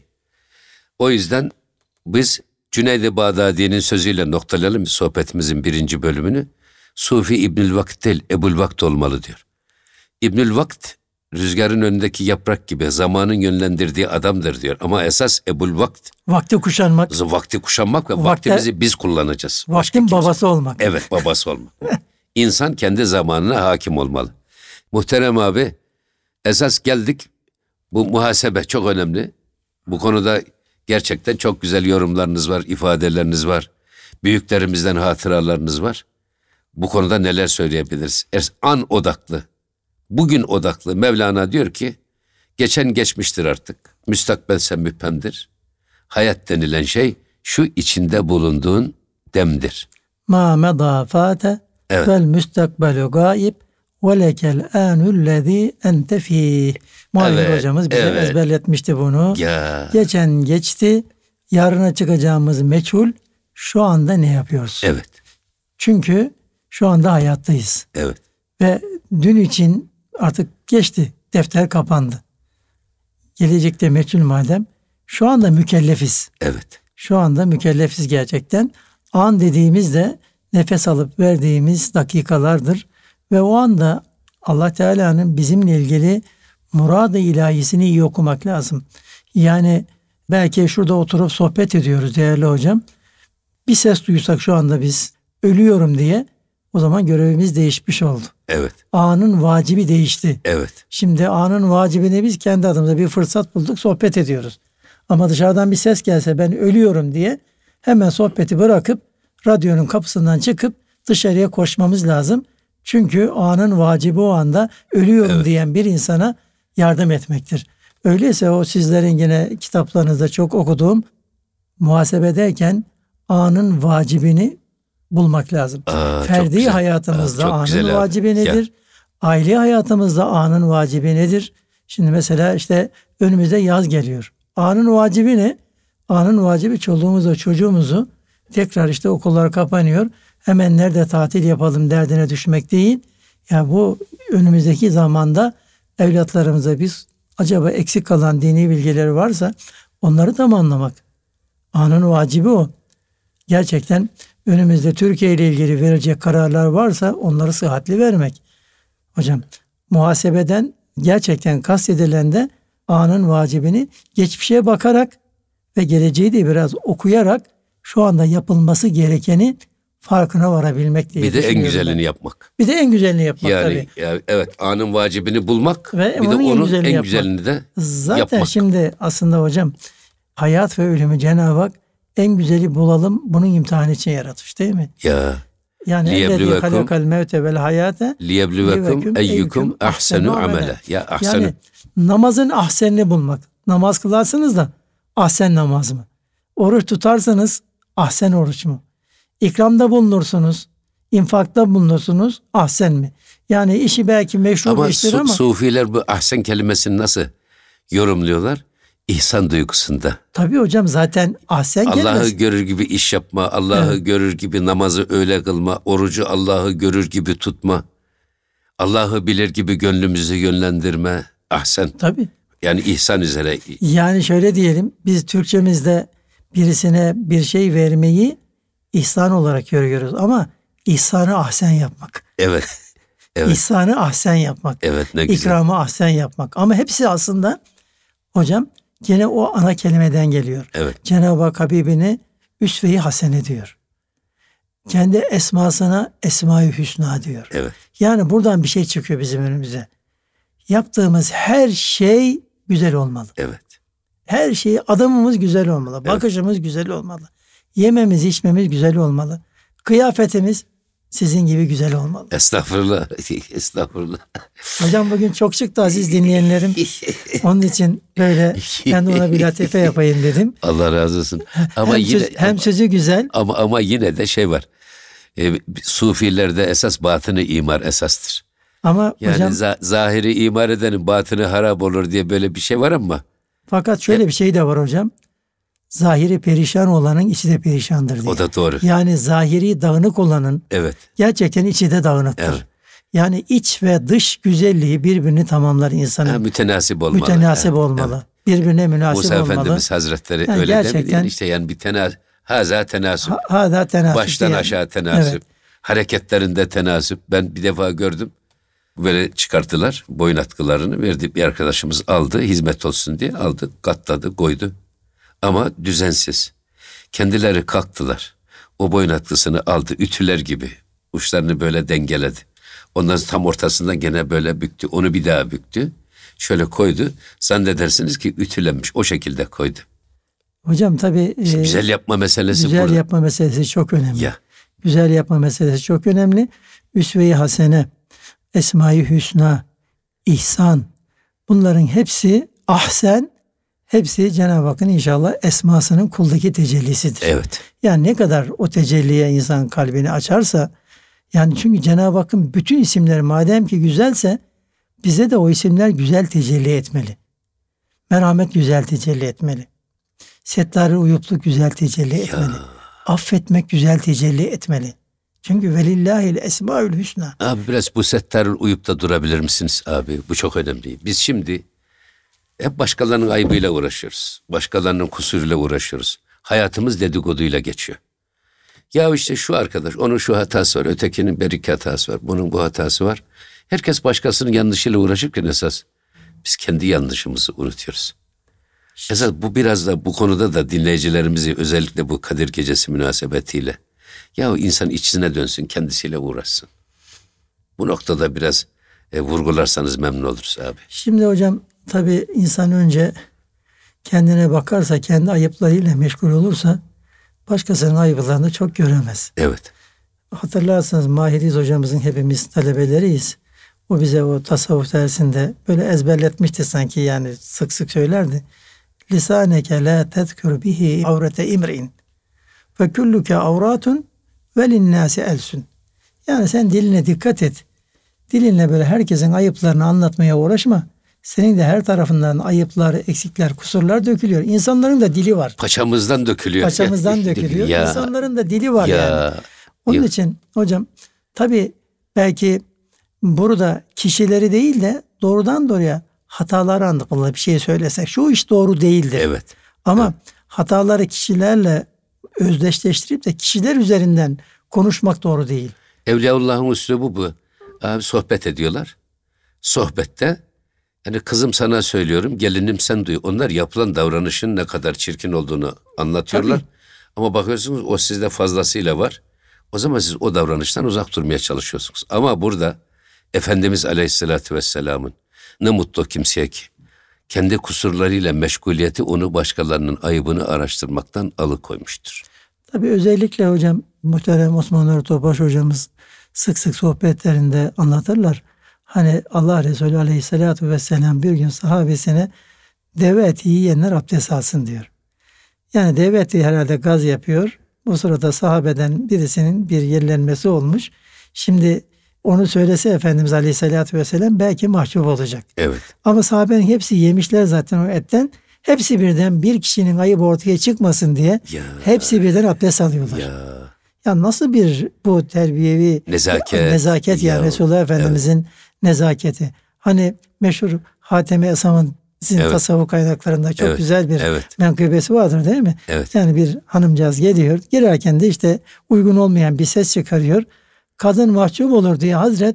O yüzden biz Cüneyd-i Bağdadi'nin sözüyle noktalayalım sohbetimizin birinci bölümünü. Sufi İbnül Vakt değil, Ebul Vakt olmalı diyor. İbnül Vakt rüzgarın önündeki yaprak gibi zamanın yönlendirdiği adamdır diyor. Ama esas Ebul Vakt Vakti kuşanmak, vakti kuşanmak ve Vakte- vaktimizi biz kullanacağız. Başka vaktin kimse- babası olmak. Evet, babası olmak. İnsan kendi zamanına hakim olmalı. Muhterem abi, esas geldik. Bu muhasebe çok önemli. Bu konuda gerçekten çok güzel yorumlarınız var, ifadeleriniz var. Büyüklerimizden hatıralarınız var. Bu konuda neler söyleyebiliriz? Es- An odaklı, bugün odaklı. Mevlana diyor ki, geçen geçmiştir artık. Müstakbelse müphemdir. Hayat denilen şey şu içinde bulunduğun demdir. Ma meda fate Evet. vel müstakbelu gaib ve lekel anüllezî ente fîh. Muhammed Evet, hocamız bize evet. ezberletmişti bunu. Ya, Geçen geçti, yarına çıkacağımız meçhul, şu anda ne yapıyoruz? evet, Çünkü şu anda hayattayız. evet, Ve dün için artık geçti, defter kapandı. Gelecekte meçhul madem, şu anda mükellefiz. evet, Şu anda mükellefiz gerçekten. An dediğimizde nefes alıp verdiğimiz dakikalardır. Ve o anda Allah Teala'nın bizimle ilgili murad-ı ilahisini iyi okumak lazım. Yani belki şurada oturup sohbet ediyoruz değerli hocam. Bir ses duysak şu anda biz ölüyorum diye, O zaman görevimiz değişmiş oldu. Evet. A'nın vacibi değişti. Evet. Şimdi A'nın vacibini biz kendi adımıza bir fırsat bulduk, sohbet ediyoruz. Ama dışarıdan bir ses gelse ben ölüyorum diye hemen sohbeti bırakıp radyonun kapısından çıkıp dışarıya koşmamız lazım. Çünkü A'nın vacibi o anda ölüyorum Evet. diyen bir insana yardım etmektir. Öyleyse o sizlerin yine kitaplarınızda çok okuduğum muhasebedeyken A'nın vacibini bulmak lazım. Aa, çok Ferdi güzel. hayatımızda Aa, çok A'nın güzel abi. vacibi nedir? Aile hayatımızda A'nın vacibi nedir? Şimdi mesela işte önümüzde yaz geliyor. A'nın vacibi ne? A'nın vacibi çoluğumuzu, çocuğumuzu tekrar işte okullar kapanıyor. Hemen nerede tatil yapalım derdine düşmek değil. Ya bu önümüzdeki zamanda evlatlarımıza biz acaba eksik kalan dini bilgileri varsa onları tamamlamak. A'nın vacibi o. Gerçekten önümüzde Türkiye ile ilgili verecek kararlar varsa onları sıhhatli vermek. Hocam muhasebeden gerçekten kastedilen de A'nın vacibini geçmişe bakarak ve geleceği de biraz okuyarak şu anda yapılması gerekeni farkına varabilmek diye Bir de en düşünüyorum güzelini ben. yapmak. Bir de en güzelini yapmak Yani tabii. ya, evet A'nın vacibini bulmak Ve bir de onun en onun güzelini en yapmak. güzelini de Zaten yapmak. şimdi aslında hocam hayat ve ölümü Cenab-ı Hak en güzeli bulalım bunun imtihanı için yaratmış değil mi? Ya Yani ellezî Liyebluvekum- halakal mevte vel hayate liyebluvekum eyyukum ahsenu amele. Ya ahsenu. Yani namazın ahsenini bulmak. Namaz kılarsınız da ahsen namaz mı? Oruç tutarsanız ahsen oruç mu? İkramda bulunursunuz, infakta bulunursunuz, ahsen mi? Yani işi belki meşru Ama, bir iştir su, ama Sufiler bu ahsen kelimesini nasıl yorumluyorlar? İhsan duygusunda. tabii hocam zaten ahsen Allah'ı kelimesi. görür gibi iş yapma, Allah'ı Evet. görür gibi namazı öyle kılma, orucu Allah'ı görür gibi tutma, Allah'ı bilir gibi gönlümüzü yönlendirme, ahsen. Tabii. Yani ihsan üzere. Yani şöyle diyelim biz Türkçemizde birisine bir şey vermeyi ihsan olarak görüyoruz ama ihsanı ahsen yapmak. Evet, evet, İhsanı ahsen yapmak. evet ne güzel. İkramı ahsen yapmak. Ama hepsi aslında hocam gene o ana kelimeden geliyor. Evet, Cenab-ı Hak Habibini üsve-i hasene diyor. Kendi esmasına Esma-i Hüsna diyor. evet, Yani buradan bir şey çıkıyor bizim önümüze. Yaptığımız her şey güzel olmalı. evet. Her şey adamımız güzel olmalı. Bakışımız güzel olmalı. Yememiz içmemiz güzel olmalı. Kıyafetimiz sizin gibi güzel olmalı. Estağfurullah, estağfurullah. Hocam bugün çok çıktı aziz dinleyenlerim. Onun için böyle ben de ona bir latife yapayım dedim. Allah razı olsun. Ama hem, yine söz- hem ama, sözü güzel ama ama yine de şey var. E, Sufilerde esas batını imar esastır. ama Yani hocam za- zahiri imar edenin batını harap olur diye böyle bir şey var ama fakat şöyle bir şey de var hocam. Zahiri perişan olanın içi de perişandır diye. o da doğru. Yani zahiri dağınık olanın Evet, gerçekten içi de dağınıktır. Evet. Yani iç ve dış güzelliği birbirini tamamlar insanın. ha, mütenasip olmalı. Mütenasip Evet, olmalı. evet. Birbirine münasip Musa olmalı. Efendimiz Hazretleri Yani öyle gerçekten- demedi. Yani işte yani bir tenasüp. Haza tenasüp. Ha, ha da tenasüp Baştan yani. aşağı tenasüp. Evet. Hareketlerinde tenasüp. Ben bir defa gördüm. Böyle çıkarttılar boyun atkılarını. Verdi bir arkadaşımız aldı. Hizmet olsun diye aldı. Katladı koydu. Ama düzensiz. Kendileri kalktılar. O boyun atkısını aldı. Ütüler gibi. Uçlarını böyle dengeledi. Ondan sonra tam ortasından gene böyle büktü. Onu bir daha büktü. Şöyle koydu. Zannedersiniz ki ütülenmiş. O şekilde koydu. Hocam tabii e, Güzel yapma meselesi güzel burada. yapma meselesi çok önemli. Ya. Güzel yapma meselesi çok önemli. Üsve-i hasene, Esma-i Hüsna, ihsan bunların hepsi ahsen, hepsi Cenab-ı Hakk'ın inşallah esmasının kuldaki tecellisidir. Evet. Yani ne kadar o tecelliye insan kalbini açarsa yani çünkü Cenab-ı Hakk'ın bütün isimleri madem ki güzelse bize de o isimler güzel tecelli etmeli. Merhamet güzel tecelli etmeli. Settar-ı uyupluk güzel tecelli etmeli. Affetmek güzel tecelli etmeli. Çünkü velillahil esmaül hüsna. Abi biraz bu settarın uyup da durabilir misiniz abi? Bu çok önemli. Biz şimdi hep başkalarının aybıyla uğraşıyoruz. Başkalarının kusuruyla uğraşıyoruz. Hayatımız dedikoduyla geçiyor. Ya işte şu arkadaş, onun şu hatası var, ötekinin bir iki hatası var, bunun bu hatası var. Herkes başkasının yanlışıyla uğraşırken esas biz kendi yanlışımızı unutuyoruz. Esas bu biraz da bu konuda da dinleyicilerimizi özellikle bu Kadir Gecesi münasebetiyle Ya insan içine dönsün, kendisiyle uğraşsın. Bu noktada biraz e, vurgularsanız memnun oluruz abi. Şimdi hocam tabii insan önce kendine bakarsa, kendi ayıplarıyla meşgul olursa başkasının ayıplarını çok göremez. Evet. Hatırlarsanız Mahiriz hocamızın hepimiz talebeleriyiz. O bize o tasavvuf dersinde böyle ezberletmişti sanki, yani sık sık söylerdi. Lisaneke la tezkür bihi avrete imrin ve kulluke avratun ve linnâsi elsün. Yani sen diline dikkat et. Dilinle böyle herkesin ayıplarını anlatmaya uğraşma. Senin de her tarafından ayıplar, eksikler, kusurlar dökülüyor. İnsanların da dili var. Paçamızdan dökülüyor. Paçamızdan dökülüyor. Ya, İnsanların da dili var ya, yani. Onun ya. için hocam tabii belki burada kişileri değil de doğrudan doğruya hataları anlamında bir şey söylesek şu iş doğru değildir. Evet. Ama Evet. hataları kişilerle özdeşleştirip de kişiler üzerinden konuşmak doğru değil. Evliyaullah'ın üslubu bu. Abi sohbet ediyorlar. Sohbette yani kızım sana söylüyorum, gelinim sen duy. Onlar yapılan davranışın ne kadar çirkin olduğunu anlatıyorlar. Tabii. Ama bakıyorsunuz o sizde fazlasıyla var. O zaman siz o davranıştan uzak durmaya çalışıyorsunuz. Ama burada Efendimiz Aleyhisselatü Vesselam'ın ne mutlu kimseye ki kendi kusurlarıyla meşguliyeti onu başkalarının ayıbını araştırmaktan alıkoymuştur. Tabii özellikle hocam muhterem Osman Nuri Topbaş hocamız sık sık sohbetlerinde anlatırlar. Hani Allah Resulü Aleyhisselatü Vesselam bir gün sahabesine deve eti yiyenler abdest alsın diyor. Yani deve eti herhalde gaz yapıyor. Bu sırada sahabeden birisinin bir yerlenmesi olmuş. Şimdi onu söylese Efendimiz Aleyhisselatü Vesselam belki mahcup olacak. Evet. Ama sahabenin hepsi yemişler zaten o etten. Hepsi birden bir kişinin ayıbı ortaya çıkmasın diye Ya. hepsi birden abdest alıyorlar. Ya. Ya nasıl bir bu terbiyevi Nezaket. nezaket yani Ya. Resulullah Efendimizin nezaketi. Hani meşhur Hatem-i Esam'ın sizin Evet. tasavvuf kaynaklarında çok Evet. güzel bir Evet. menkıbesi vardır değil mi? Evet. Yani bir hanımcağız geliyor. Girerken de işte uygun olmayan bir ses çıkarıyor. Kadın mahcup olur diye Hazret,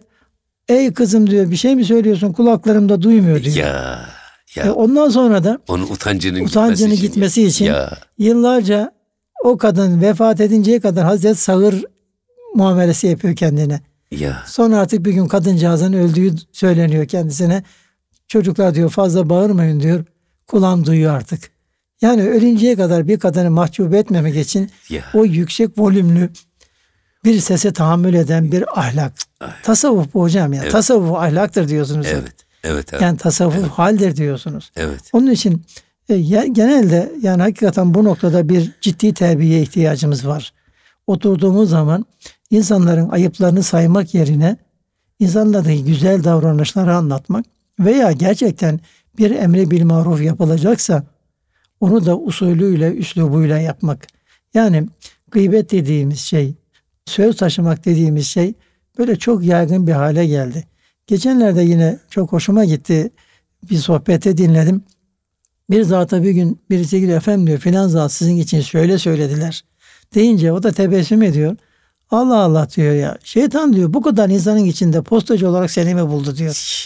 ey kızım diyor, bir şey mi söylüyorsun, kulaklarımda duymuyor diyor. Ya. Ya. E ondan sonra da Onun utancının, utancını gitmesi için. gitmesi için Ya. yıllarca o kadın vefat edinceye kadar Hazret sağır muamelesi yapıyor kendine. Ya. Sonra artık bir gün kadıncağızın öldüğü söyleniyor kendisine. Çocuklar diyor fazla bağırmayın diyor. Kulağım duyuyor artık. Yani ölünceye kadar bir kadını mahcup etmemek için Ya. o yüksek volümlü bir sese tahammül eden bir ahlak. Tasavvuf bu hocam ya. Evet. Tasavvuf ahlaktır diyorsunuz. hep. Evet. Evet abi. Yani tasavvuf haldir diyorsunuz. Evet. Onun için e, ya- genelde yani hakikaten bu noktada bir ciddi terbiye ihtiyacımız var. Oturduğumuz zaman insanların ayıplarını saymak yerine insanlardaki güzel davranışları anlatmak veya gerçekten bir emri bil maruf yapılacaksa onu da usulüyle, üslubuyla yapmak. Yani gıybet dediğimiz şey, söz taşımak dediğimiz şey böyle çok yaygın bir hale geldi. Geçenlerde yine çok hoşuma gitti. Bir sohbette dinledim. Bir zata bir gün birisi gidiyor, efendim diyor filan zat sizin için şöyle söylediler. Deyince o da tebessüm ediyor. Allah Allah diyor ya. Şeytan diyor bu kadar insanın içinde postacı olarak seni mi buldu diyor.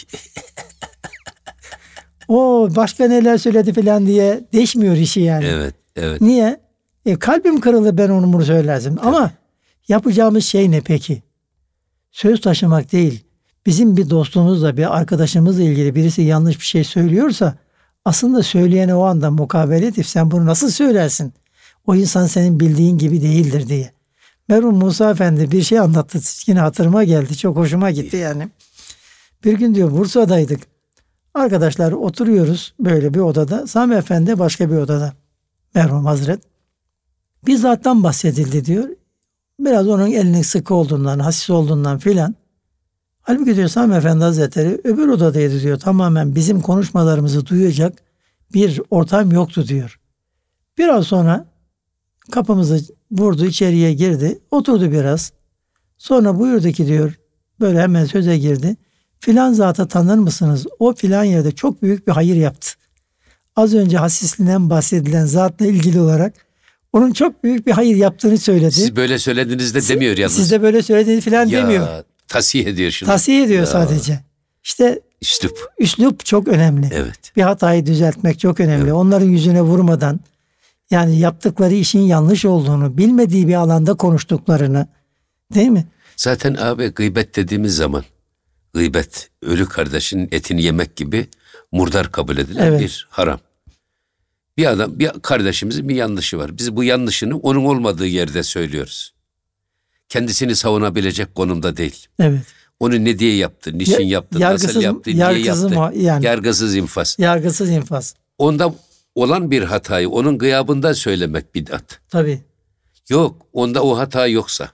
O başka neler söyledi filan diye değişmiyor işi yani. Evet. Evet. Niye? E, kalbim kırıldı ben onu bunu söylerdim. Ama yapacağımız şey ne peki? Söz taşımak değil. Bizim bir dostumuzla, bir arkadaşımızla ilgili birisi yanlış bir şey söylüyorsa aslında söyleyene o anda mukabele edip sen bunu nasıl söylersin? O insan senin bildiğin gibi değildir diye. Merhum Musa Efendi bir şey anlattı. Yine hatırıma geldi. Çok hoşuma gitti yani. Bir gün diyor Bursa'daydık. Arkadaşlar oturuyoruz böyle bir odada. Sami Efendi başka bir odada. Merhum Hazret. Bir zattan bahsedildi diyor. Biraz onun elinin sıkı olduğundan, hassiz olduğundan filan. Halbuki diyor Sami Efendi Hazretleri öbür odadaydı diyor. Tamamen bizim konuşmalarımızı duyacak bir ortam yoktu diyor. Biraz sonra kapımızı vurdu, içeriye girdi. Oturdu biraz. Sonra buyurdu ki diyor, böyle hemen söze girdi. Filan zatı tanır mısınız? O filan yerde çok büyük bir hayır yaptı. Az önce hasisliğinden bahsedilen zatla ilgili olarak onun çok büyük bir hayır yaptığını söyledi. Siz böyle söylediğinizde demiyor yalnız. Siz de böyle söylediğini filan ya, demiyor. Tasih ediyor şunu. Tasih ediyor Ya. sadece. İşte Üslup. üslup çok önemli. Evet. Bir hatayı düzeltmek çok önemli. Evet. Onların yüzüne vurmadan, Yani yaptıkları işin yanlış olduğunu, bilmediği bir alanda konuştuklarını, değil mi? Zaten abi gıybet dediğimiz zaman, gıybet ölü kardeşin etini yemek gibi murdar kabul edilen Evet. bir haram. Bir adam, bir kardeşimizin bir yanlışı var. Biz bu yanlışını onun olmadığı yerde söylüyoruz. Kendisini savunabilecek konumda değil. Evet. Onu ne diye yaptı, niçin Ya- yaptı, yargısız- nasıl yaptı, niye yargısız yaptı? mu- yani. Yargısız infaz. Yargısız infaz. Onda olan bir hatayı onun gıyabında söylemek bid'at. Tabii. Yok, onda o hata yoksa.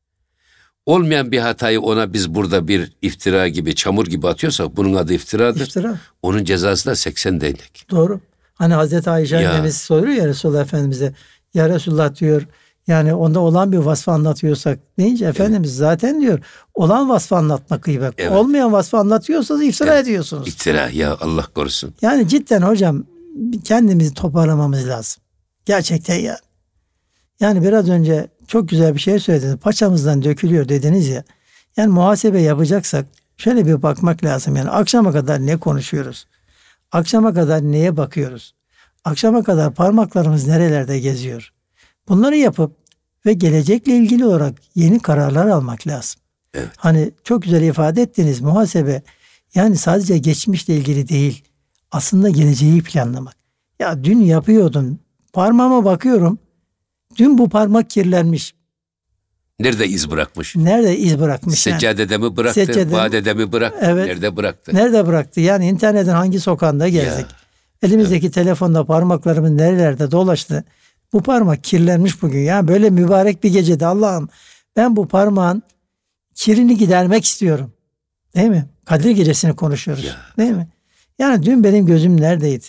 Olmayan bir hatayı ona biz burada bir iftira gibi, çamur gibi atıyorsak bunun adı iftiradır. İftira. Onun cezası da seksen değnek. Doğru. Hani Hazreti Ayşe Ya. annemiz soruyor ya Resulullah Efendimiz'e. Ya Resulullah diyor, yani onda olan bir vasfı anlatıyorsak deyince Efendimiz zaten diyor olan vasfı anlatmak gıybet. Evet. Olmayan vasfı anlatıyorsanız iftira Evet. ediyorsunuz. İftira ya Allah korusun. Yani cidden hocam kendimizi toparlamamız lazım. Gerçekten ya. Yani biraz önce çok güzel bir şey söylediniz. Paçamızdan dökülüyor dediniz ya. Yani muhasebe yapacaksak şöyle bir bakmak lazım. Yani akşama kadar ne konuşuyoruz? Akşama kadar neye bakıyoruz? Akşama kadar parmaklarımız nerelerde geziyor? Bunları yapıp ve gelecekle ilgili olarak yeni kararlar almak lazım. Evet. Hani çok güzel ifade ettiniz, muhasebe yani sadece geçmişle ilgili değil, aslında geleceği planlamak. Ya dün yapıyordum, parmağıma bakıyorum, dün bu parmak kirlenmiş. Nerede iz bırakmış? Nerede iz bırakmış yani? Seccadede mi bıraktı, Seccade- vadede mi bıraktı, Evet. nerede bıraktı? Nerede bıraktı? Yani internetin hangi sokağında gezdik? Elimizdeki telefonda parmaklarımın nerelerde dolaştı? Bu parmak kirlenmiş bugün. Ya böyle mübarek bir gecede Allah'ım ben bu parmağın kirini gidermek istiyorum. Değil mi? Kadir gecesini konuşuyoruz. Ya. Değil mi? Yani dün benim gözüm neredeydi?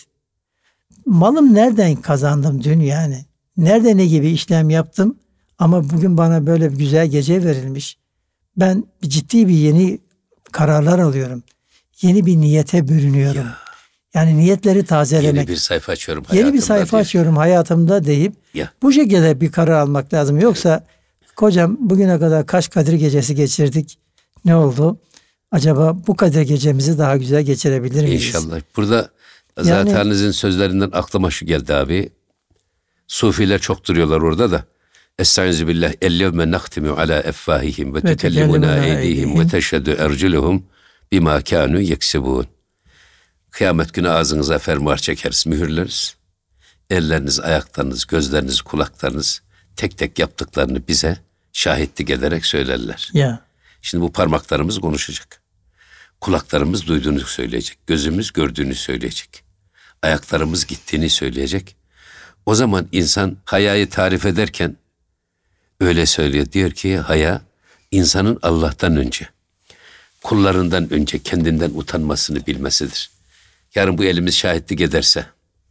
Malım nereden kazandım dün yani? Nerede ne gibi işlem yaptım? Ama bugün bana böyle bir güzel gece verilmiş. Ben bir ciddi bir yeni kararlar alıyorum. Yeni bir niyete bürünüyorum. Ya. Yani niyetleri tazelemek. Yeni bir sayfa açıyorum Yeni bir hayatımda sayfa diyor. açıyorum hayatımda deyip Ya. bu şekilde bir karar almak lazım. Yoksa kocam bugüne kadar kaç Kadir gecesi geçirdik? Ne oldu? Acaba bu Kadir gecemizi daha güzel geçirebilir miyiz? İnşallah. Burada Yani- zatenizin sözlerinden aklıma şu geldi abi. Sufiler çok duruyorlar orada da. Estaizu billah. Ellevme naktimu ala effahihim ve Ve tükellimuna tükellimuna eydihim eydihim. ve teşhedü erculuhum bima kânû yeksibûn. Kıyamet günü ağzınıza fermuar çekeriz, mühürleriz. Elleriniz, ayaklarınız, gözleriniz, kulaklarınız tek tek yaptıklarını bize şahitlik ederek söylerler. Ya Şimdi bu parmaklarımız konuşacak. Kulaklarımız duyduğunu söyleyecek. Gözümüz gördüğünü söyleyecek. Ayaklarımız gittiğini söyleyecek. O zaman insan hayayı tarif ederken öyle söylüyor. Diyor ki haya insanın Allah'tan önce, kullarından önce kendinden utanmasını bilmesidir. Yarın bu elimiz şahitlik ederse,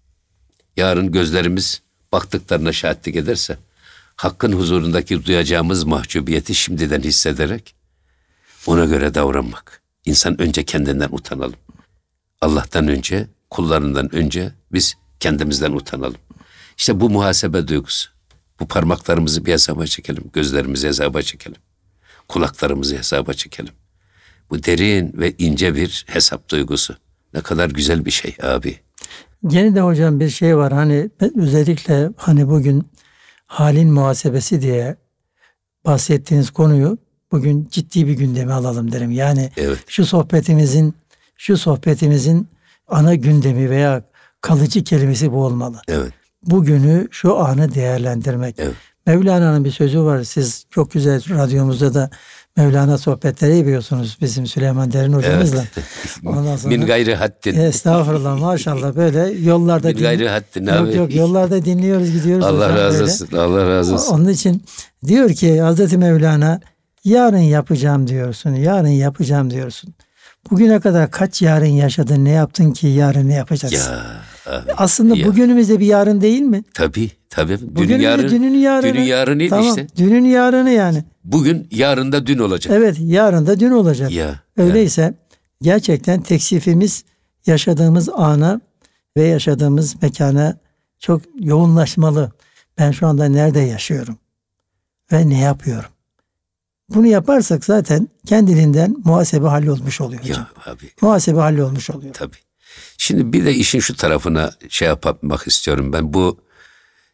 yarın gözlerimiz baktıklarına şahitlik ederse, Hakk'ın huzurundaki duyacağımız mahcubiyeti şimdiden hissederek ona göre davranmak. İnsan önce kendinden utanalım. Allah'tan önce, kullarından önce biz kendimizden utanalım. İşte bu muhasebe duygusu. Bu parmaklarımızı bir hesaba çekelim, gözlerimizi hesaba çekelim, kulaklarımızı hesaba çekelim. Bu derin ve ince bir hesap duygusu. Ne kadar güzel bir şey abi. Yine de hocam bir şey var hani özellikle hani bugün halin muhasebesi diye bahsettiğiniz konuyu bugün ciddi bir gündeme alalım derim. Yani Evet. şu sohbetimizin şu sohbetimizin ana gündemi veya kalıcı kelimesi bu olmalı. Evet. Bugünü şu anı değerlendirmek. Evet. Mevlana'nın bir sözü var. Siz çok güzel radyomuzda da Mevlana sohbetleri yapıyorsunuz bizim Süleyman Derin hocamızla. Ondan sonra- Min gayri haddin. Estağfurullah maşallah böyle yollarda Min din- gayri haddin yok abi. yok yollarda dinliyoruz gidiyoruz. Allah hocam razı böyle. olsun. Allah razı olsun. Onun için diyor ki Hazreti Mevlana yarın yapacağım diyorsun, yarın yapacağım diyorsun. Bugüne kadar kaç yarın yaşadın, ne yaptın ki yarın ne yapacaksın? Ya abi. Aslında ya. bugünümüzde bir yarın değil mi? Tabii tabii. Dünün Bugünümüzde yarın, dünün yarını. dünün yarınıydı Tamam, işte. dünün yarını yani. Bugün yarın da dün olacak. Evet, yarın da dün olacak. Ya. Öyleyse gerçekten teksifimiz yaşadığımız ana ve yaşadığımız mekana çok yoğunlaşmalı. Ben şu anda nerede yaşıyorum ve ne yapıyorum? Bunu yaparsak zaten kendiliğinden muhasebe hallolmuş oluyor hocam. Ya abi. Muhasebe hallolmuş oluyor. Tabii. Şimdi bir de işin şu tarafına şey yapmak istiyorum ben. Bu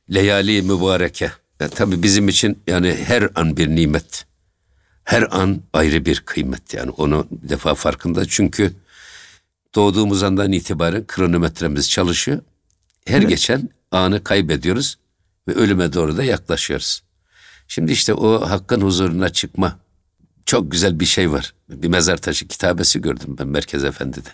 Leyali mübareke. Ya, tabii bizim için yani her an bir nimet. Her an ayrı bir kıymet yani. Onu bir defa farkında. Çünkü doğduğumuz andan itibaren kronometremiz çalışıyor. Her Evet. geçen anı kaybediyoruz ve ölüme doğru da yaklaşıyoruz. Şimdi işte o Hakk'ın huzuruna çıkma çok güzel bir şey var. Bir mezar taşı kitabesi gördüm ben Merkez Efendi'de.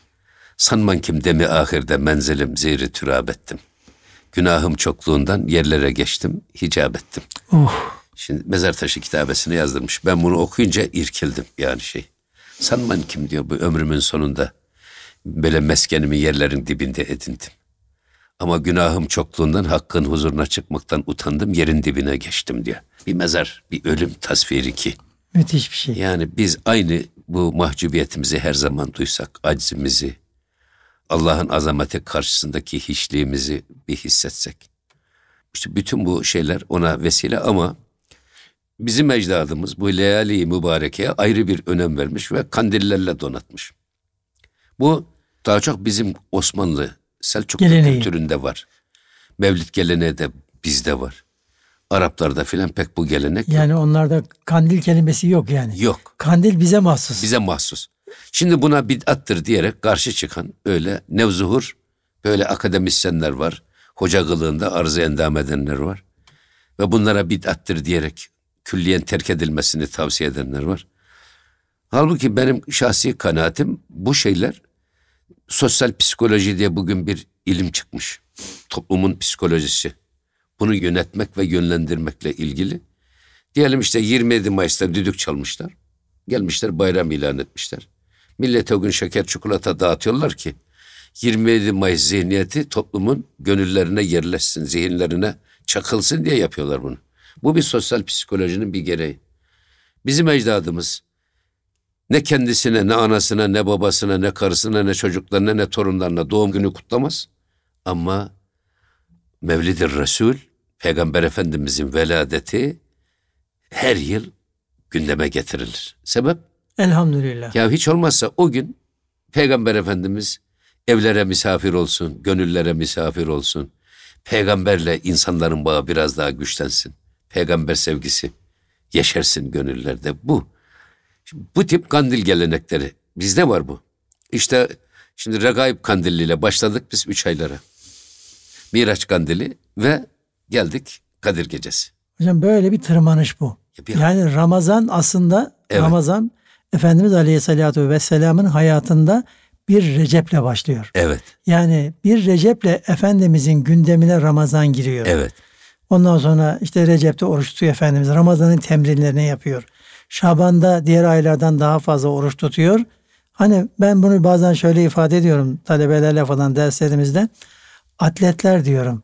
Sanman kim demi ahirde menzilim zihri türab ettim. Günahım çokluğundan yerlere geçtim, hicap ettim. Oh. Şimdi mezar taşı kitabesini yazdırmış. Ben bunu okuyunca irkildim yani şey. Sanman kim diyor bu ömrümün sonunda böyle meskenimi yerlerin dibinde edindim. Ama günahım çokluğundan Hakk'ın huzuruna çıkmaktan utandım, yerin dibine geçtim diyor. Bir mezar, bir ölüm tasviri ki. Müthiş bir şey. Yani biz aynı bu mahcubiyetimizi her zaman duysak, aczimizi, Allah'ın azameti karşısındaki hiçliğimizi bir hissetsek. İşte bütün bu şeyler ona vesile ama bizim ecdadımız bu Leyali-i Mübareke'ye ayrı bir önem vermiş ve kandillerle donatmış. Bu daha çok bizim Osmanlı, Selçuklu Geleneği. kültüründe var. Mevlid geleneği de bizde var. Araplarda filan pek bu gelenek yok. Yani onlarda kandil kelimesi yok yani. Yok. Kandil bize mahsus. Bize mahsus. Şimdi buna bid'attır diyerek karşı çıkan öyle nevzuhur böyle akademisyenler var. Hoca kılığında arz-ı endam edenler var. Ve bunlara bid'attır diyerek külliyen terk edilmesini tavsiye edenler var. Halbuki benim şahsi kanaatim bu şeyler sosyal psikoloji diye bugün bir ilim çıkmış. Toplumun psikolojisi. Bunu yönetmek ve yönlendirmekle ilgili. Diyelim işte yirmi yedi Mayıs'ta düdük çalmışlar. Gelmişler bayram ilan etmişler. Millete o gün şeker çikolata dağıtıyorlar ki yirmi yedi Mayıs zihniyeti toplumun gönüllerine yerleşsin, zihinlerine çakılsın diye yapıyorlar bunu. Bu bir sosyal psikolojinin bir gereği. Bizim ecdadımız ne kendisine, ne anasına, ne babasına, ne karısına, ne çocuklarına, ne torunlarına doğum günü kutlamaz. Ama Mevlid-i Resul, Peygamber Efendimizin veladeti her yıl gündeme getirilir. Sebep? Elhamdülillah. Ya hiç olmazsa o gün Peygamber Efendimiz evlere misafir olsun, gönüllere misafir olsun. Peygamberle insanların bağı biraz daha güçlensin. Peygamber sevgisi yeşersin gönüllerde. Bu. Şimdi bu tip kandil gelenekleri bizde var bu. İşte şimdi Regaib kandiliyle başladık biz üç aylara. Miraç kandili ve geldik Kadir Gecesi. Hocam böyle bir tırmanış bu. Ya bir- Yani Ramazan aslında Evet. Ramazan Efendimiz Aleyhisselatü Vesselam'ın hayatında bir Recep'le başlıyor. Evet, Yani bir Recep'le Efendimizin gündemine Ramazan giriyor. evet, Ondan sonra işte Recep'te oruç tutuyor Efendimiz. Ramazan'ın temrinlerini yapıyor. Şaban'da diğer aylardan daha fazla oruç tutuyor. Hani ben bunu bazen şöyle ifade ediyorum talebelerle falan derslerimizde. Atletler diyorum.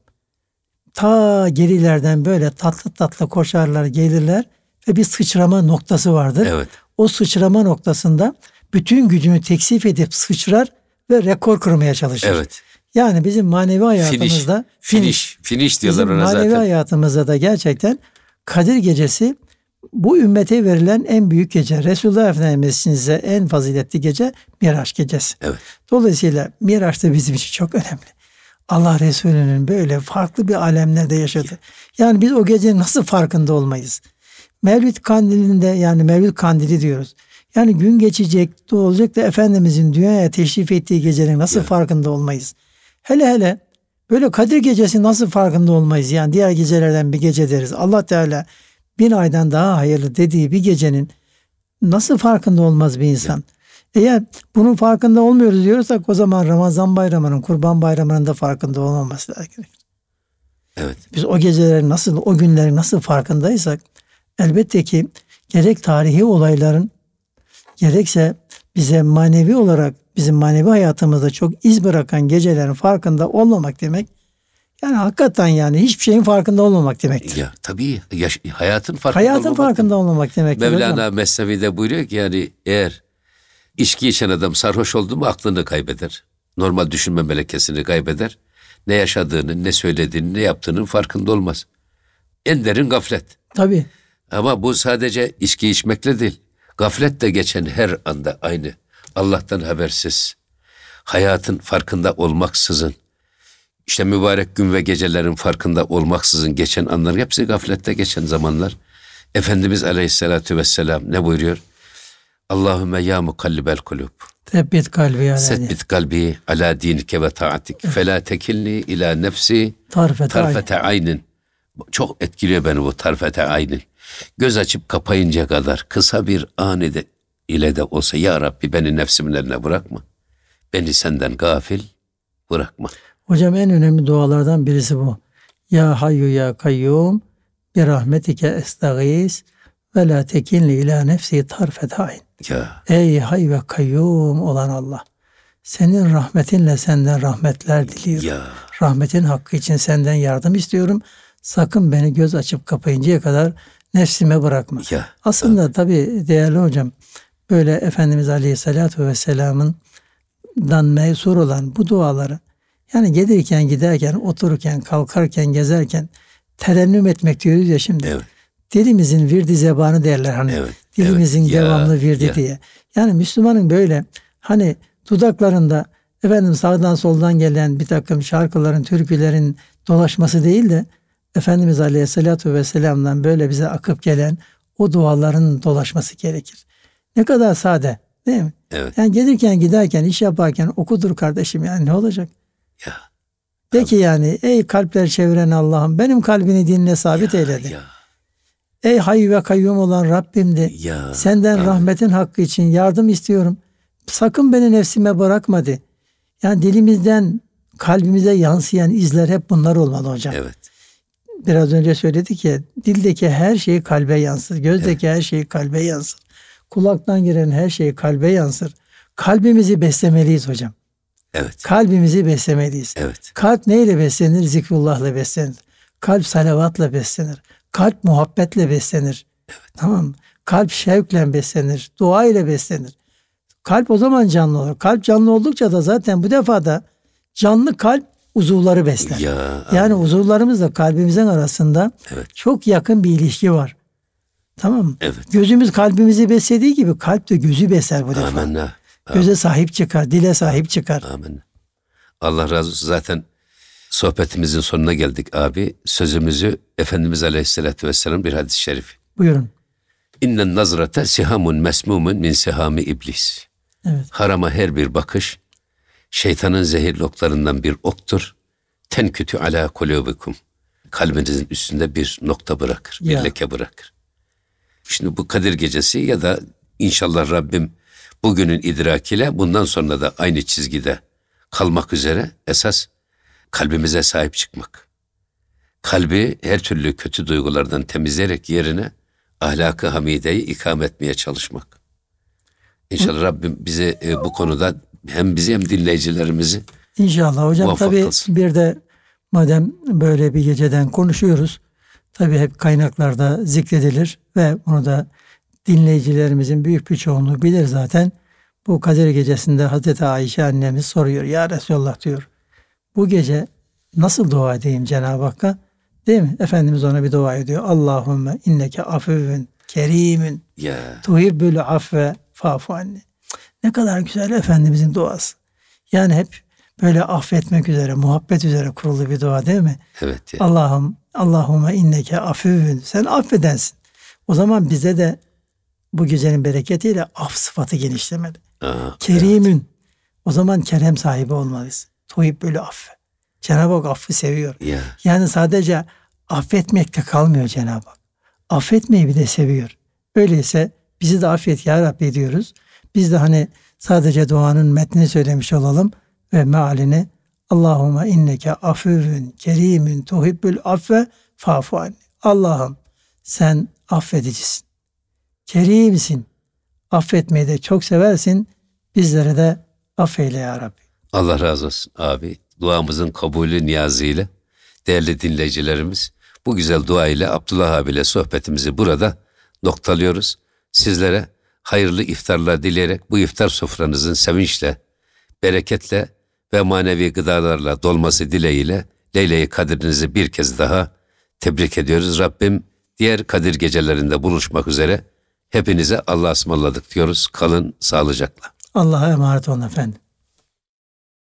Ta gerilerden böyle tatlı tatlı koşarlar, gelirler ve bir sıçrama noktası vardır. evet, O sıçrama noktasında bütün gücünü teksif edip sıçrar ve rekor kırmaya çalışır. evet. Yani bizim manevi Finish, hayatımızda finish, finish diyorlar bizim ona manevi zaten. hayatımızda da gerçekten Kadir Gecesi bu ümmete verilen en büyük gece. Resulullah Efendimiz'e en faziletli gece Miraç Gecesi. Evet, Dolayısıyla Miraç da bizim için çok önemli. Allah Resulü'nün böyle farklı bir alemlerde yaşadı. Yani biz o gecenin nasıl farkında olmayız? Mevlid kandilinde yani Mevlid kandili diyoruz. Yani gün geçecek, olacak da Efendimizin dünyaya teşrif ettiği gecenin nasıl Evet. farkında olmayız? Hele hele böyle Kadir Gecesi nasıl farkında olmayız? Yani diğer gecelerden bir gece deriz. Allah Teala bin aydan daha hayırlı dediği bir gecenin nasıl farkında olmaz bir insan? Eğer bunun farkında olmuyoruz diyorsak o zaman Ramazan bayramının, Kurban bayramının da farkında olmaması lazım. evet, Biz o gecelerin nasıl, o günlerin nasıl farkındaysak elbette ki gerek tarihi olayların gerekse bize manevi olarak bizim manevi hayatımızda çok iz bırakan gecelerin farkında olmamak demek yani hakikaten yani hiçbir şeyin farkında olmamak demektir. ya tabii yaş- hayatın farkında Hayatın olmamak farkında olmamak demektir. Mevlana hocam. Mesnevi'de buyuruyor ki yani eğer içki içen adam sarhoş oldu mu aklını kaybeder. Normal düşünme melekesini kaybeder. Ne yaşadığını, ne söylediğini, ne yaptığının farkında olmaz. En derin gaflet. Tabii. Ama bu sadece içki içmekle değil. Gafletle geçen her anda aynı. Allah'tan habersiz. Hayatın farkında olmaksızın. İşte mübarek gün ve gecelerin farkında olmaksızın geçen anlar hepsi gaflette geçen zamanlar. Efendimiz Aleyhisselatü Vesselam ne buyuruyor? Allahümme ya mukallibel kulub. Tebbit kalbi ala Sebbit kalbi ala dinike ve taatik. Fela tekilni ila nefsi tarfete, tarfete aynin. Çok etkiliyor beni bu tarfete aynin. Göz açıp kapayınca kadar kısa bir an ile, ile de olsa ya Rabbi beni nefsimin eline bırakma. Beni senden gafil bırakma. Hocam en önemli dualardan birisi bu. Ya hayyu ya kayyum bi rahmetike estağis ve la tekinli ila nefsi tarfet ayn. Ya. Ey hay ve kayyum olan Allah. Senin rahmetinle senden rahmetler diliyorum. Ya. Rahmetin hakkı için senden yardım istiyorum. Sakın beni göz açıp kapayıncaya kadar nefsime bırakma. Ya. Aslında ya. Tabii değerli hocam böyle Efendimiz Aleyhisselatü Vesselam'ın dan mevsur olan bu duaları yani gelirken giderken otururken kalkarken gezerken terennüm etmek diyoruz ya şimdi. Evet. Dilimizin virdi zebanı derler hani. Evet. Dilimizin evet. devamlı ya, virdi ya. diye. Yani Müslümanın böyle hani dudaklarında efendim sağdan soldan gelen bir takım şarkıların, türkülerin dolaşması değil de Efendimiz Aleyhisselatü Vesselam'dan böyle bize akıp gelen o duaların dolaşması gerekir. Ne kadar sade değil mi? Evet. Yani gelirken giderken iş yaparken okudur kardeşim yani ne olacak? Ya. De ki yani ey kalpler çeviren Allah'ım benim kalbini dinle sabit ya, eyledi. Ya. Ey hayy ve kayyum olan Rabbim de ya, senden amin. Rahmetin hakkı için yardım istiyorum. Sakın beni nefsime bırakma de. Yani dilimizden kalbimize yansıyan izler hep bunlar olmalı hocam. Evet. Biraz önce söyledik ya dildeki her şey kalbe yansır. Gözdeki evet. her şey kalbe yansır. Kulaktan giren her şey kalbe yansır. Kalbimizi beslemeliyiz hocam. Evet. Kalbimizi beslemeliyiz. Evet. Kalp neyle beslenir? Zikrullah'la beslenir. Kalp salavatla beslenir. Kalp muhabbetle beslenir. Evet. Tamam mı? Kalp şevkle beslenir. Dua ile beslenir. Kalp o zaman canlı olur. Kalp canlı oldukça da zaten bu defa da canlı kalp uzuvları besler. Ya, yani uzuvlarımızla kalbimizin arasında evet. çok yakın bir ilişki var. Tamam mı? Evet. Gözümüz kalbimizi beslediği gibi kalp de gözü besler bu defa. Amenna. Göze sahip çıkar, dile sahip çıkar. Amin. Allah razı olsun. Zaten sohbetimizin sonuna geldik abi. Sözümüzü Efendimiz Aleyhisselatü Vesselam bir hadis-i şerif. Buyurun. İnnen nazrate sihamun mesmumun min sihami iblis. Evet. Harama her bir bakış şeytanın zehirli oklarından bir oktur. Tenkütü ala kulubikum. Kalbinizin üstünde bir nokta bırakır, bir ya. leke bırakır. Şimdi bu Kadir Gecesi ya da inşallah Rabbim bugünün idrakiyle bundan sonra da aynı çizgide kalmak üzere esas kalbimize sahip çıkmak. Kalbi her türlü kötü duygulardan temizleyerek yerine ahlak-ı hamideyi ikame etmeye çalışmak. İnşallah Rabbim bize e, bu konuda hem bizi hem dinleyicilerimizi İnşallah hocam tabii kılsın. Bir de madem böyle bir geceden konuşuyoruz tabii hep kaynaklarda zikredilir ve bunu da dinleyicilerimizin büyük bir çoğunluğu bilir zaten. Bu Kadir Gecesi'nde Hazreti Ayşe annemiz soruyor. Ya Resulallah diyor. Bu gece nasıl dua edeyim Cenab-ı Hakk'a? Değil mi? Efendimiz ona bir dua ediyor. Allahümme inneke afüvün kerimün yeah. tuhibbül afve fa'fu anni. Ne kadar güzel Efendimizin duası. Yani hep böyle affetmek üzere, muhabbet üzere kurulu bir dua değil mi? Evet. Ya. Allah'ım, Allahümme inneke afüvün. Sen affedensin. O zaman bize de bu gecenin bereketiyle af sıfatı genişlemeli. Aa, Kerimün. Evet. O zaman kerem sahibi olmalıyız. Tuhibbül affı. Cenab-ı Hak affı seviyor. Yeah. Yani sadece affetmekte kalmıyor Cenab-ı Hak. Affetmeyi bir de seviyor. Öyleyse bizi de affet ya Rabbi diyoruz. Biz de hani sadece duanın metnini söylemiş olalım ve mealini Allahümme inneke afüvün kerimün tuhibbül affe fa'fu anni. Allah'ım sen affedicisin. Kerimsin. Affetmeyi de çok seversin. Bizlere de affeyle ya Rabbi. Allah razı olsun abi. Duamızın kabulü niyazıyla değerli dinleyicilerimiz bu güzel dua ile Abdullah abiyle sohbetimizi burada noktalıyoruz. Sizlere hayırlı iftarlar dileyerek bu iftar sofranızın sevinçle, bereketle ve manevi gıdalarla dolması dileğiyle Leyle-i Kadir'inizi bir kez daha tebrik ediyoruz. Rabbim diğer Kadir gecelerinde buluşmak üzere hepinize Allah'a ısmarladık diyoruz. Kalın sağlıcakla. Allah'a emanet olun efendim.